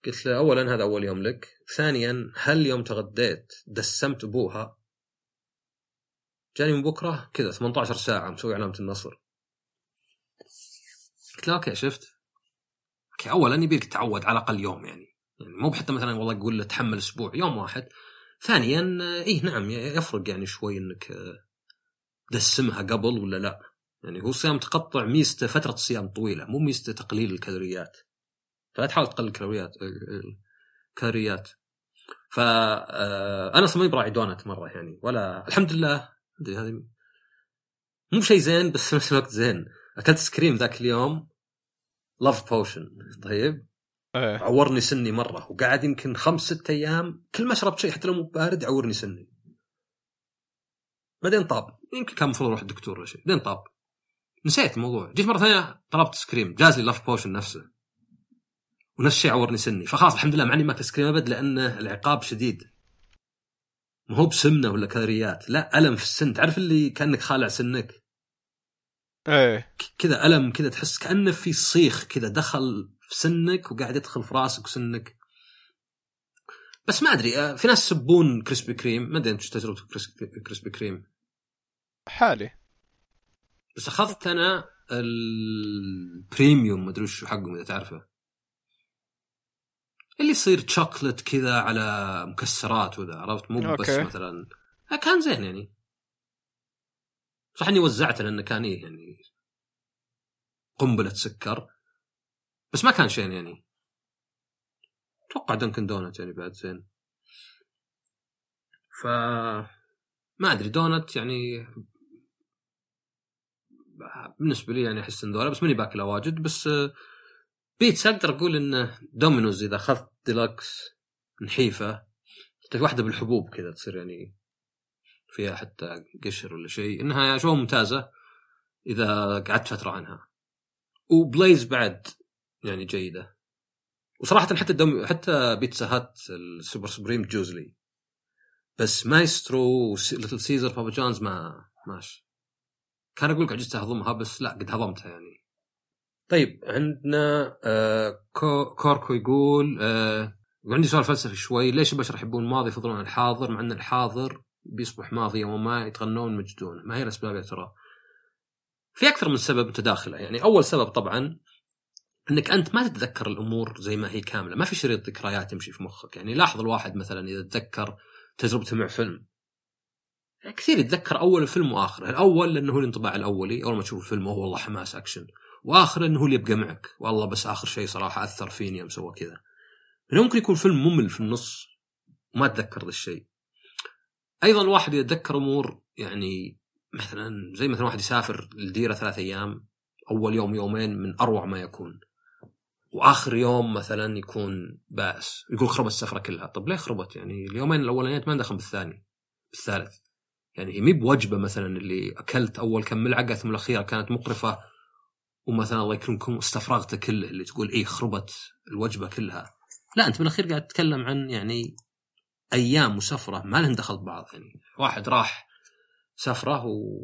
قلت له اولا هذا اول يوم لك، ثانيا هل يوم تغديت دسمت ابوها؟ جاني من بكره كذا 18 ساعه مسوي علامه النصر. قلت له اوكي شفت، اوكي اولا يبيك تعود على الاقل يوم، يعني مو حتى مثلا والله يقول له تحمل اسبوع، يوم واحد. ثانيا ايه نعم يفرق يعني شوي انك دسمها قبل ولا لا. يعني هو صيام تقطع ميزته فتره الصيام طويله، مو ميزته تقليل الكالوريات، فلا تحاول تقلل الكالوريات. فأنا أصلا ما براعي دونات مرة يعني، ولا الحمد لله هذه مو شيء زين، بس في نفس الوقت زين. أكلت سكريم ذاك اليوم لاف بوشن، طيب عورني سني مرة، وقاعد يمكن 5-6 أيام كل ما شربت شيء حتى لو مو بارد يعورني سني. بعدين طاب، يمكن كان المفروض أروح الدكتور ولا شيء، بعدين طاب نسيت الموضوع. جيت مرة ثانية طلبت سكريم، جاز لي لاف بوشن نفسه ونفس الشيء عورني سني. فخلاص الحمد لله معني ما تسكريم أبد، لأنه العقاب شديد، ما هو بسمنة ولا كالوريات، لا ألم في السن. تعرف اللي كأنك خالع سنك كذا، ألم كذا، تحس كأنه في صيخ كذا دخل في سنك وقاعد يدخل في راسك وسنك. بس ما أدري، في ناس يسبون كريسبي كريم، ما أدري أنت تجربة كريسبي كريم حالي، بس أخذت أنا البريميوم، ما أدري شو حقهم إذا تعرفه، اللي يصير شوكولات كذا على مكسرات وذا، عرفت؟ مو بس مثلا كان زين يعني، صح اني وزعته لانه كان ايه يعني قنبلة سكر، بس ما كان شيء يعني. اتوقع دنكن دونت يعني بعد زين. ف ما ادري دونت يعني بالنسبه لي يعني احس ان بس ماني باكله واجد. بس بيتزا اقدر اقول انه دومينوز اذا اخذت ديلكس نحيفه، في واحده بالحبوب كذا تصير يعني فيها حتى قشر ولا شيء، انها شو ممتازه اذا قعدت فتره عنها. وبلايز بعد يعني جيده. وصراحه حتى بيتزا هات السوبر سبريم جوزلي، بس مايسترو ليتل سيزر بابا جونز ما ماشي. كان اقول لك عجزت اهضمها، بس لا قد هضمتها يعني. طيب عندنا كوركو يقول عندي سؤال فلسفي شوي، ليش البشر يحبون الماضي يفضلون الحاضر مع ان الحاضر بيصبح ماضي وما يتغنون مجدون؟ ما هي الاسباب يا ترى؟ في اكثر من سبب متداخله يعني. اول سبب طبعا انك انت ما تتذكر الامور زي ما هي كامله، ما في شريط ذكريات يمشي في مخك يعني. لاحظ الواحد مثلا اذا تذكر تجربته مع فيلم، كثير يتذكر اول الفيلم واخره. الاول لانه هو الانطباع الاولي، اول ما تشوف الفيلم هو والله حماس اكشن، واخر انه هو اللي يبقى معك والله بس اخر شيء صراحه اثر فيني يوم سوى كذا. ممكن يكون فيلم ممل في النص وما تذكر ذا الشيء. ايضا الواحد يتذكر امور يعني مثلا زي مثلا واحد يسافر لديره 3 أيام، اول يوم يومين من اروع ما يكون، واخر يوم مثلا يكون بائس، يقول خربت السفره كلها. طب ليه خربت؟ يعني اليومين الاولانيات ما دخل بالثاني بالثالث يعني. هي مي بوجبه مثلا اللي اكلت اول كم ملعقه ثم الاخيره كانت مقرفه ومثلا الله يكرمكم استفرغت كله اللي تقول ايه خربت الوجبه كلها. لا انت بالاخير قاعد تتكلم عن يعني ايام وسفره ما لهم دخل ببعض يعني. واحد راح سفره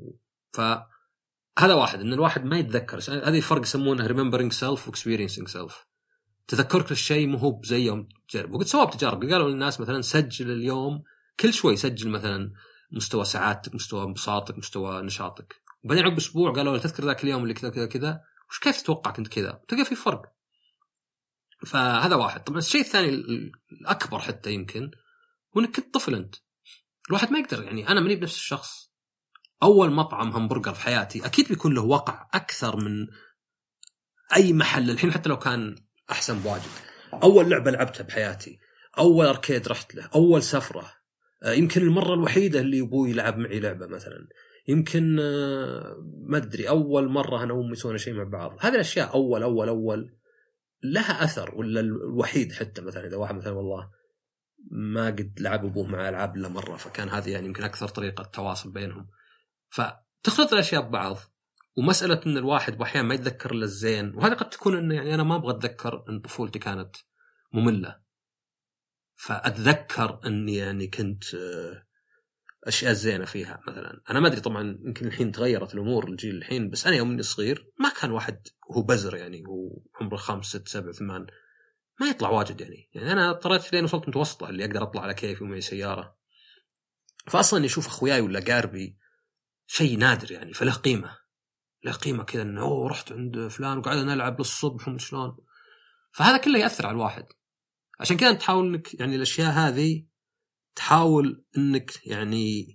فهذا واحد ان الواحد ما يتذكر. هذه فرق يسمونه remembering self و experiencing self. تذكرك الشيء مو هو زي يوم تجرب. وقد سووا بتجارب، قالوا للناس مثلا سجل اليوم كل شوي، سجل مثلا مستوى سعادتك، مستوى انبساطك، مستوى نشاطك. وبعدين عقب اسبوع قالوا تذكر ذاك اليوم اللي كذا كذا كذا وش كيف تتوقع كنت كذا، تلقى في فرق. فهذا واحد. طبعا الشيء الثاني الاكبر حتى يمكن هو انك كنت طفل. انت الواحد ما يقدر يعني، انا ماني بنفس الشخص. اول مطعم همبرجر في حياتي اكيد بيكون له وقع اكثر من اي محل الحين حتى لو كان احسن بواجد. اول لعبه لعبتها بحياتي، اول اركيد رحت له، اول سفره، يمكن المره الوحيده اللي ابوي يلعب معي لعبه مثلا، يمكن ما ادري اول مره انا وامي سوينا شيء مع بعض. هذه الاشياء اول اول اول لها اثر. ولا الوحيد حتى مثلا اذا واحد مثلا والله ما قد لعب ابوه مع العاب الا مره، فكان هذه يعني يمكن اكثر طريقه تواصل بينهم. فتخلط الاشياء ببعض. ومساله ان الواحد باحيان ما يتذكر الا الزين، وهذا قد تكون انه يعني انا ما ابغى اتذكر ان طفولتي كانت ممله، فاتذكر اني يعني كنت اشياء زينه فيها مثلا. انا ما ادري طبعا يمكن الحين تغيرت الامور الجيل الحين، بس انا يوم اني صغير ما كان واحد هو بزر يعني هو عمره 5 6 7 8 ما يطلع واجد يعني أنا اضطريت لين وصلت متوسطة اللي أقدر أطلع على كيفي ومعي سيارة. فأصلا يشوف أخوياي ولا قاربي شيء نادر يعني، فله قيمة، له قيمة كذا إنه رحت عند فلان وقعدنا نلعب للصبح وشلون. فهذا كله يأثر على الواحد. عشان كذا تحاول إنك يعني الأشياء هذه تحاول إنك يعني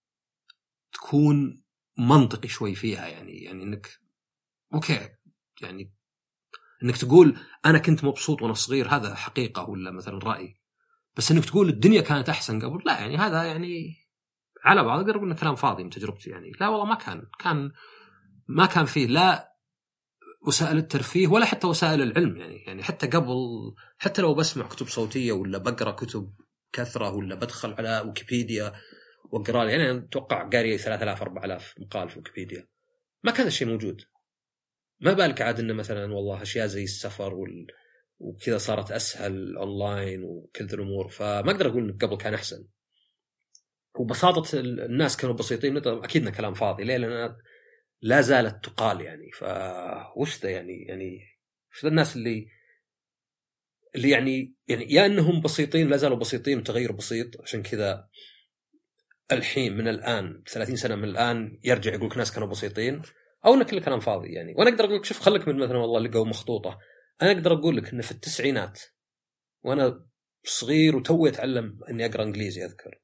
تكون منطقي شوي فيها يعني إنك أوكي يعني إنك تقول أنا كنت مبسوط وأنا صغير، هذا حقيقة ولا مثلا رأي. بس إنك تقول الدنيا كانت أحسن قبل، لا يعني هذا يعني على بعض أقدر أقول إنه كلام فاضي من تجربتي يعني. لا والله ما كان فيه لا وسائل الترفيه ولا حتى وسائل العلم يعني حتى قبل، حتى لو بسمع كتب صوتية ولا بقرأ كتب كثرة ولا بدخل على ويكيبيديا وأقرأ يعني أنا أتوقع قاري 3000-4000 مقال في ويكيبيديا، ما كان الشيء موجود. ما بالك عاد إنه مثلا والله أشياء زي السفر وكذا صارت أسهل أونلاين وكل ذي الأمور. فما أقدر أقول إن قبل كان أحسن. وبساطة الناس كانوا بسيطين، أكيد إنه كلام فاضي ليه، لأن لا زالت تقال يعني. فوش ده يعني وش الناس اللي يعني يا أنهم بسيطين لا زالوا بسيطين وتغير بسيط، عشان كذا الحين من الآن 30 سنة من الآن يرجع يقولك ناس كانوا بسيطين، أو إنه كل كلام فاضي يعني. وأنا أقدر أقولك شوف خلك من مثلا والله لقوا مخطوطة، أنا أقدر أقول لك إنه في التسعينات وأنا صغير وتوي أتعلم إني أقرأ إنجليزي، أذكر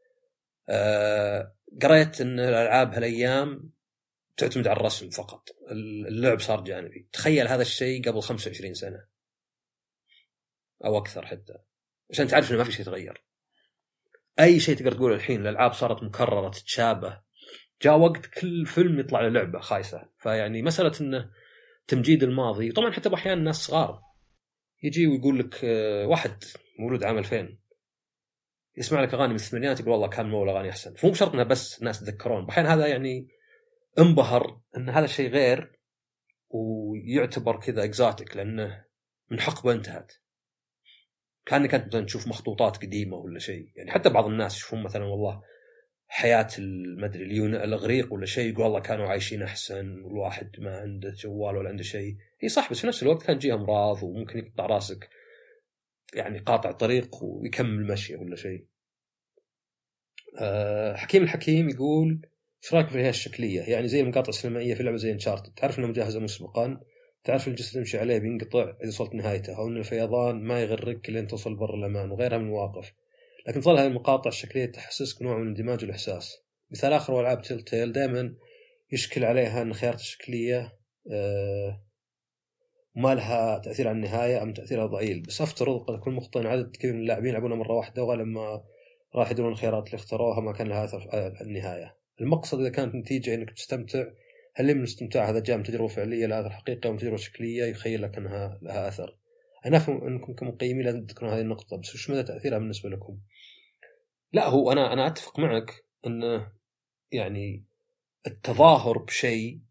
قرأت إن الألعاب هالأيام تعتمد على الرسم فقط، اللعب صار جانبي. تخيل هذا الشيء قبل 25 سنة أو أكثر حتى، عشان تعرف إنه ما في شيء تغير. أي شيء تقدر تقول الحين الألعاب صارت مكررة تتشابه، جاء وقت كل فيلم يطلع له لعبة خايسة. فيعني مسألة إنه تمجيد الماضي، طبعا حتى بأحيان ناس صغار يجي ويقول لك واحد مولود عام 2000 يسمع لك أغاني من الثمانينات يقول والله كان مول أغاني أحسن. فمو بشرط إنه بس ناس تذكرون، بأحيان هذا يعني انبهر أن هذا الشيء غير ويعتبر كذا إكزاتيك لأنه من حقبة انتهت. كأنك أنت مثلا تشوف مخطوطات قديمة ولا شيء يعني. حتى بعض الناس يشوفون مثلا والله حياة المدري الأغريق ولا شيء يقول الله كانوا عايشين أحسن والواحد ما عنده جوال ولا عنده شيء. هي صح، بس في نفس الوقت كان جيه أمراض وممكن يقطع راسك يعني قاطع طريق ويكمل مشي ولا شيء. حكيم الحكيم يقول ايش رايك في هي الشكليه، يعني زي المقاطع السينمائيه في لعبه زي انشارتد، تعرف انها مجهزه مسبقا، تعرف الجسر تمشي عليه بينقطع اذا وصلت نهايته، او ان الفيضان ما يغرك لين توصل بر الامان، وغيرها من المواقف. لكن ظل هذه المقاطع الشكليه تحسسك نوع من الاندماج والاحساس. مثال اخر هو العاب تيل تيل، دائما يشكل عليها ان خيارات الشكليه ما لها تاثير على النهايه ام تاثيرها ضئيل، بس افترض قد يكون مخطئ عدد كبير من اللاعبين يلعبونها مره واحده وغالبا ما راح يدرون الخيارات اللي اختاروها ما كان لها اثر في النهايه. المقصد اذا كانت نتيجه انك تستمتع، هل من الاستمتاع هذا جاء من تجربه فعليه لها اثر حقيقي او من تجربه شكليه يخيل لك انها لها اثر؟ انا افهم انكم كمقيمين لازم تذكرون هذه النقطه، بس وش مدى تاثيرها بالنسبه لكم؟ لا هو انا اتفق معك انه يعني التظاهر بشيء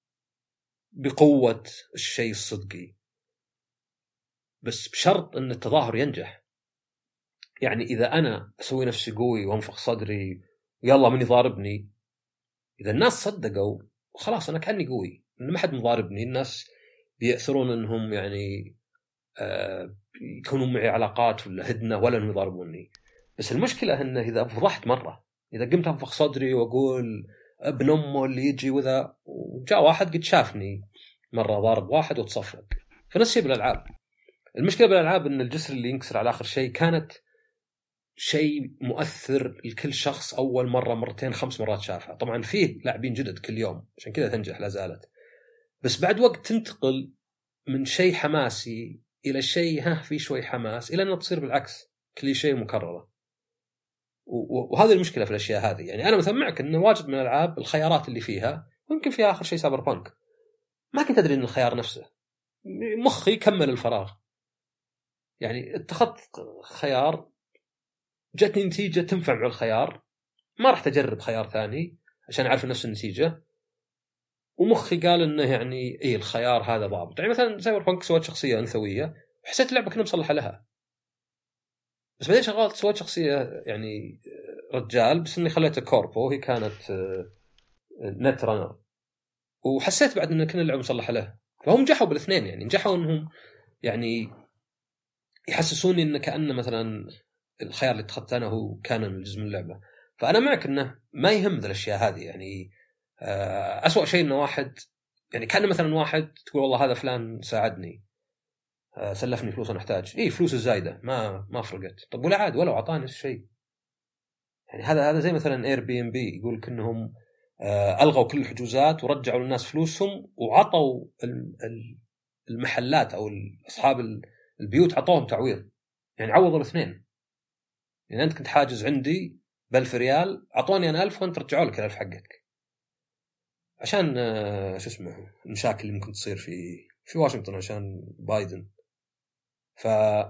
بقوه الشيء الصدقي، بس بشرط ان التظاهر ينجح. يعني اذا انا اسوي نفسي قوي وانفخ صدري يلا من يضاربني، اذا الناس صدقوا خلاص انا كاني قوي، ما حد مضاربني، الناس بيأثرون انهم يعني يكونوا معي علاقات ولا هدنه ولا انهم يضاربوني. بس المشكله انه اذا فضحت مره، اذا قمت انفخ صدري واقول ابن امه اللي يجي وذا، وجاء واحد قد شافني مره ضارب واحد وتصفق. فنفس الشيء بالالعاب. المشكله بالالعاب ان الجسر اللي ينكسر على اخر شيء كانت شيء مؤثر لكل شخص أول مرة مرتين 5 مرات شافها. طبعا فيه لاعبين جدد كل يوم عشان كذا تنجح لا زالت، بس بعد وقت تنتقل من شيء حماسي إلى شيء في شوي حماس إلى أنها تصير بالعكس كل شيء مكررة. وهذه المشكلة في الأشياء هذه. يعني أنا مثلا معك أنه واجد من الألعاب الخيارات اللي فيها ممكن فيها آخر شيء سايبر بانك ما كنت أدري أن الخيار نفسه، مخي كمل الفراغ. يعني اتخذت خيار جاتني نتيجة تنفع مع الخيار، ما راح تجرب خيار ثاني عشان أعرف نفس النتيجة، ومخي قال إنه يعني إيه الخيار هذا ضابط. يعني مثلا سايبر بانك سويت شخصية أنثوية وحسيت اللعبة كنا مصلحة لها، بس بعدين شغلت سويت شخصية يعني رجال بس إني خليته كوربو، هي كانت نت رانر، وحسيت بعد إن كنا اللعبة مصلحة له. فهم نجحوا بالاثنين، يعني نجحوا إنهم يعني يحسسوني إن كأن مثلا الخيار اللي اتخذته أنا هو كان الجزء من اللعبة. فأنا معك إنه ما يهم ذا الأشياء هذه. يعني أسوأ شيء إنه واحد يعني كان مثلا واحد تقول والله هذا فلان ساعدني سلفني فلوس أنا أحتاج فلوس الزايدة ما فرقت. طب ولا عاد ولو أعطاني الشيء. يعني هذا زي مثلا اير بي ام بي يقول كأنهم ألغوا كل الحجوزات ورجعوا للناس فلوسهم وعطوا المحلات أو أصحاب البيوت عطوهم تعويض. يعني عوضوا الاثنين. يعني أنت كنت حاجز عندي ب1000 ريال أعطوني أنا 1000 وأنت رجعوا لك 1000 حقك عشان شو اسمه المشاكل اللي ممكن تصير في واشنطن عشان بايدن. ف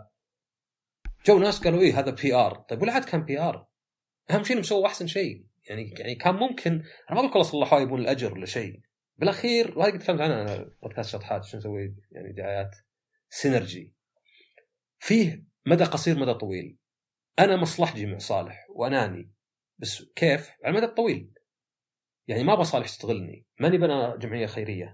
جو ناس قالوا هذا بي ار. طيب ولا عاد كان بي ار. أهم شيء مسووا أحسن شيء. يعني كان ممكن أنا ما أقول كل صلحوا يبون الأجر ولا شيء بالأخير. وهذا قد فهمت عنها أنا بودكاست شطحات عشان نسوي يعني دعايات سينرجي فيه مدى قصير مدى طويل. أنا مصلحتي مع صالح وأناني بس كيف على المدى الطويل. يعني ما أبغى صالح يستغلني. ماني بنا جمعية خيرية.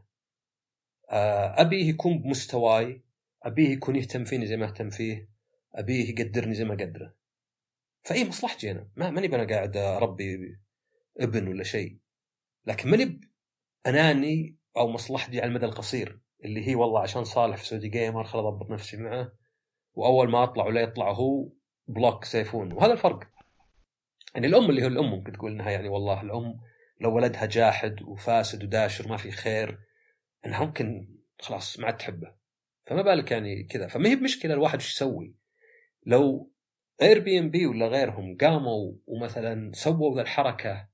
أبيه يكون بمستواي. أبيه يكون يهتم فيني زي ما أهتم فيه. أبيه يقدرني زي ما قدره. فأي مصلحتي أنا ماني بنا قاعد أربي ابن ولا شيء. لكن ماني أناني أو مصلحتي على المدى القصير اللي هي والله عشان صالح في سعودي جيمر خل أضبط نفسي معه وأول ما أطلع ولا يطلع هو بلوك سيفون. وهذا الفرق. يعني الأم اللي هو الأم ممكن تقول إنها يعني والله الأم لو ولدها جاحد وفاسد وداشر ما في خير إنها ممكن خلاص ما عاد تحبه. فما بالك يعني كذا. فما هي بمشكلة الواحد وش يسوي. لو اير بي ام بي ولا غيرهم قاموا ومثلا سووا ذا الحركة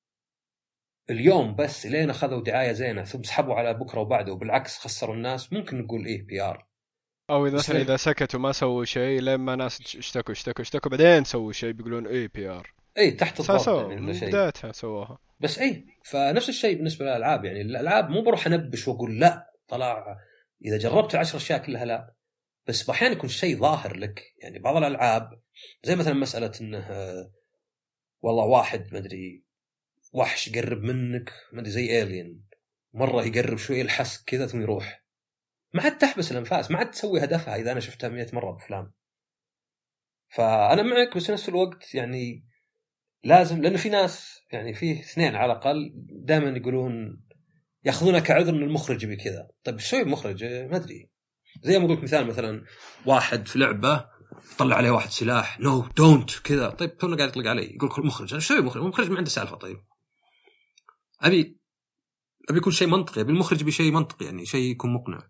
اليوم بس لين أخذوا دعاية زينة ثم سحبوا على بكرة وبعده وبالعكس خسروا الناس ممكن نقول بي ار. او اذا سكتوا ما سووا شيء لما ناس اشتكوا بعدين سووا شيء بيقولون بي ار تحت الضغط يعني ولا شيء بدايتها سووها. بس فنفس الشيء بالنسبة للألعاب. يعني الألعاب مو بروح أنبش وأقول لا طلع إذا جربت 10 أشياء كلها لا. بس أحيانا يكون شيء ظاهر لك. يعني بعض الألعاب زي مثلا مسألة إنه والله واحد ما أدري وحش يقرب منك ما أدري زي إيلين مرة يقرب شوي الحس كذا ثم يروح. ما عاد تحبس الأنفاس ما عاد تسوي هدفها إذا أنا شفتها 100 مرة بفلان. فأنا معك بس نفس الوقت يعني لازم لأنه في ناس يعني فيه اثنين على الأقل دائما يقولون يأخذونها كعذر إن المخرج بكذا. طيب شوي المخرج ما أدري زي ما أقولك مثال واحد في لعبة طلع عليه واحد سلاح نو دونت كذا. طيب تونا قاعد يطلق عليه يقول كل مخرج أنا شوي المخرج ما عنده سالفة. طيب أبي يكون شيء منطقي. أبي المخرج بشيء منطقي يعني شيء يكون مقنع.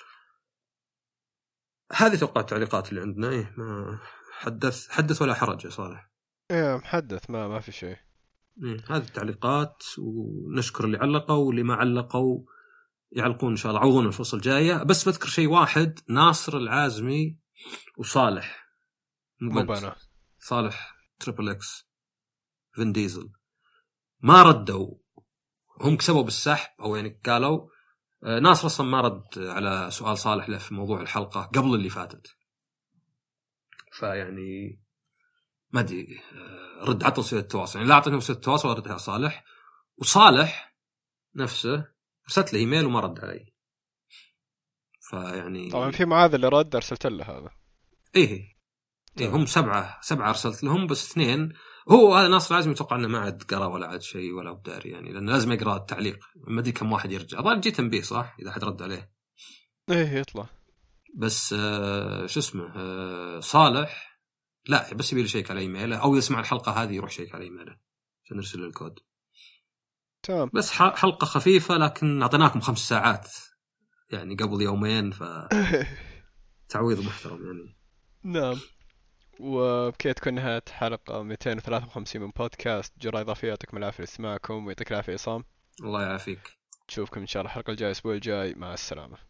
هذه توقع التعليقات اللي عندنا. ما حدث ولا حرج يا صالح. محدث ما في شيء. هذه التعليقات ونشكر اللي علقوا واللي ما علقوا يعلقون إن شاء الله عوضون الفصل الجاية. بس بذكر شيء واحد ناصر العازمي وصالح مبانا صالح تريبل اكس فين ديزل ما ردوا. هم كسبوا بالسحب أو يعني قالوا ناصر أصلا ما رد على سؤال صالح له في موضوع الحلقة قبل اللي فاتت. فيعني ما أدري رد عطل وسيلة التواصل يعني لا أعطيني وسيلة التواصل وردها صالح. وصالح نفسه رسلت له إيميل وما رد علي. فيعني طبعا في معاذ اللي رد أرسلت له هذا. هم سبعة أرسلت لهم بس 2 هو هذا ناصر لازم يتوقع أنه ما عاد قرأ ولا عاد شيء ولا بداري يعني لأنه لازم يقرأ التعليق. ما أدري كم واحد يرجع أظن جي تنبيه صح إذا حد رد عليه يطلع. بس شو اسمه صالح لا بس يبي له شيك على إيميله أو يسمع الحلقة هذه يروح شيك على إيميله عشان نرسل الكود. تمام. بس حلقة خفيفة لكن أعطيناكم 5 ساعات يعني قبل يومين تعويض محترم يعني. نعم. وبكذا تكون نهاية حلقة 253 من بودكاست جرى إضافية. يعطيكم العافية لسماعكم ويعطيك العافية عصام. الله يعافيك. نشوفكم إن شاء الله الحلقة الجاية الأسبوع الجاي. مع السلامة.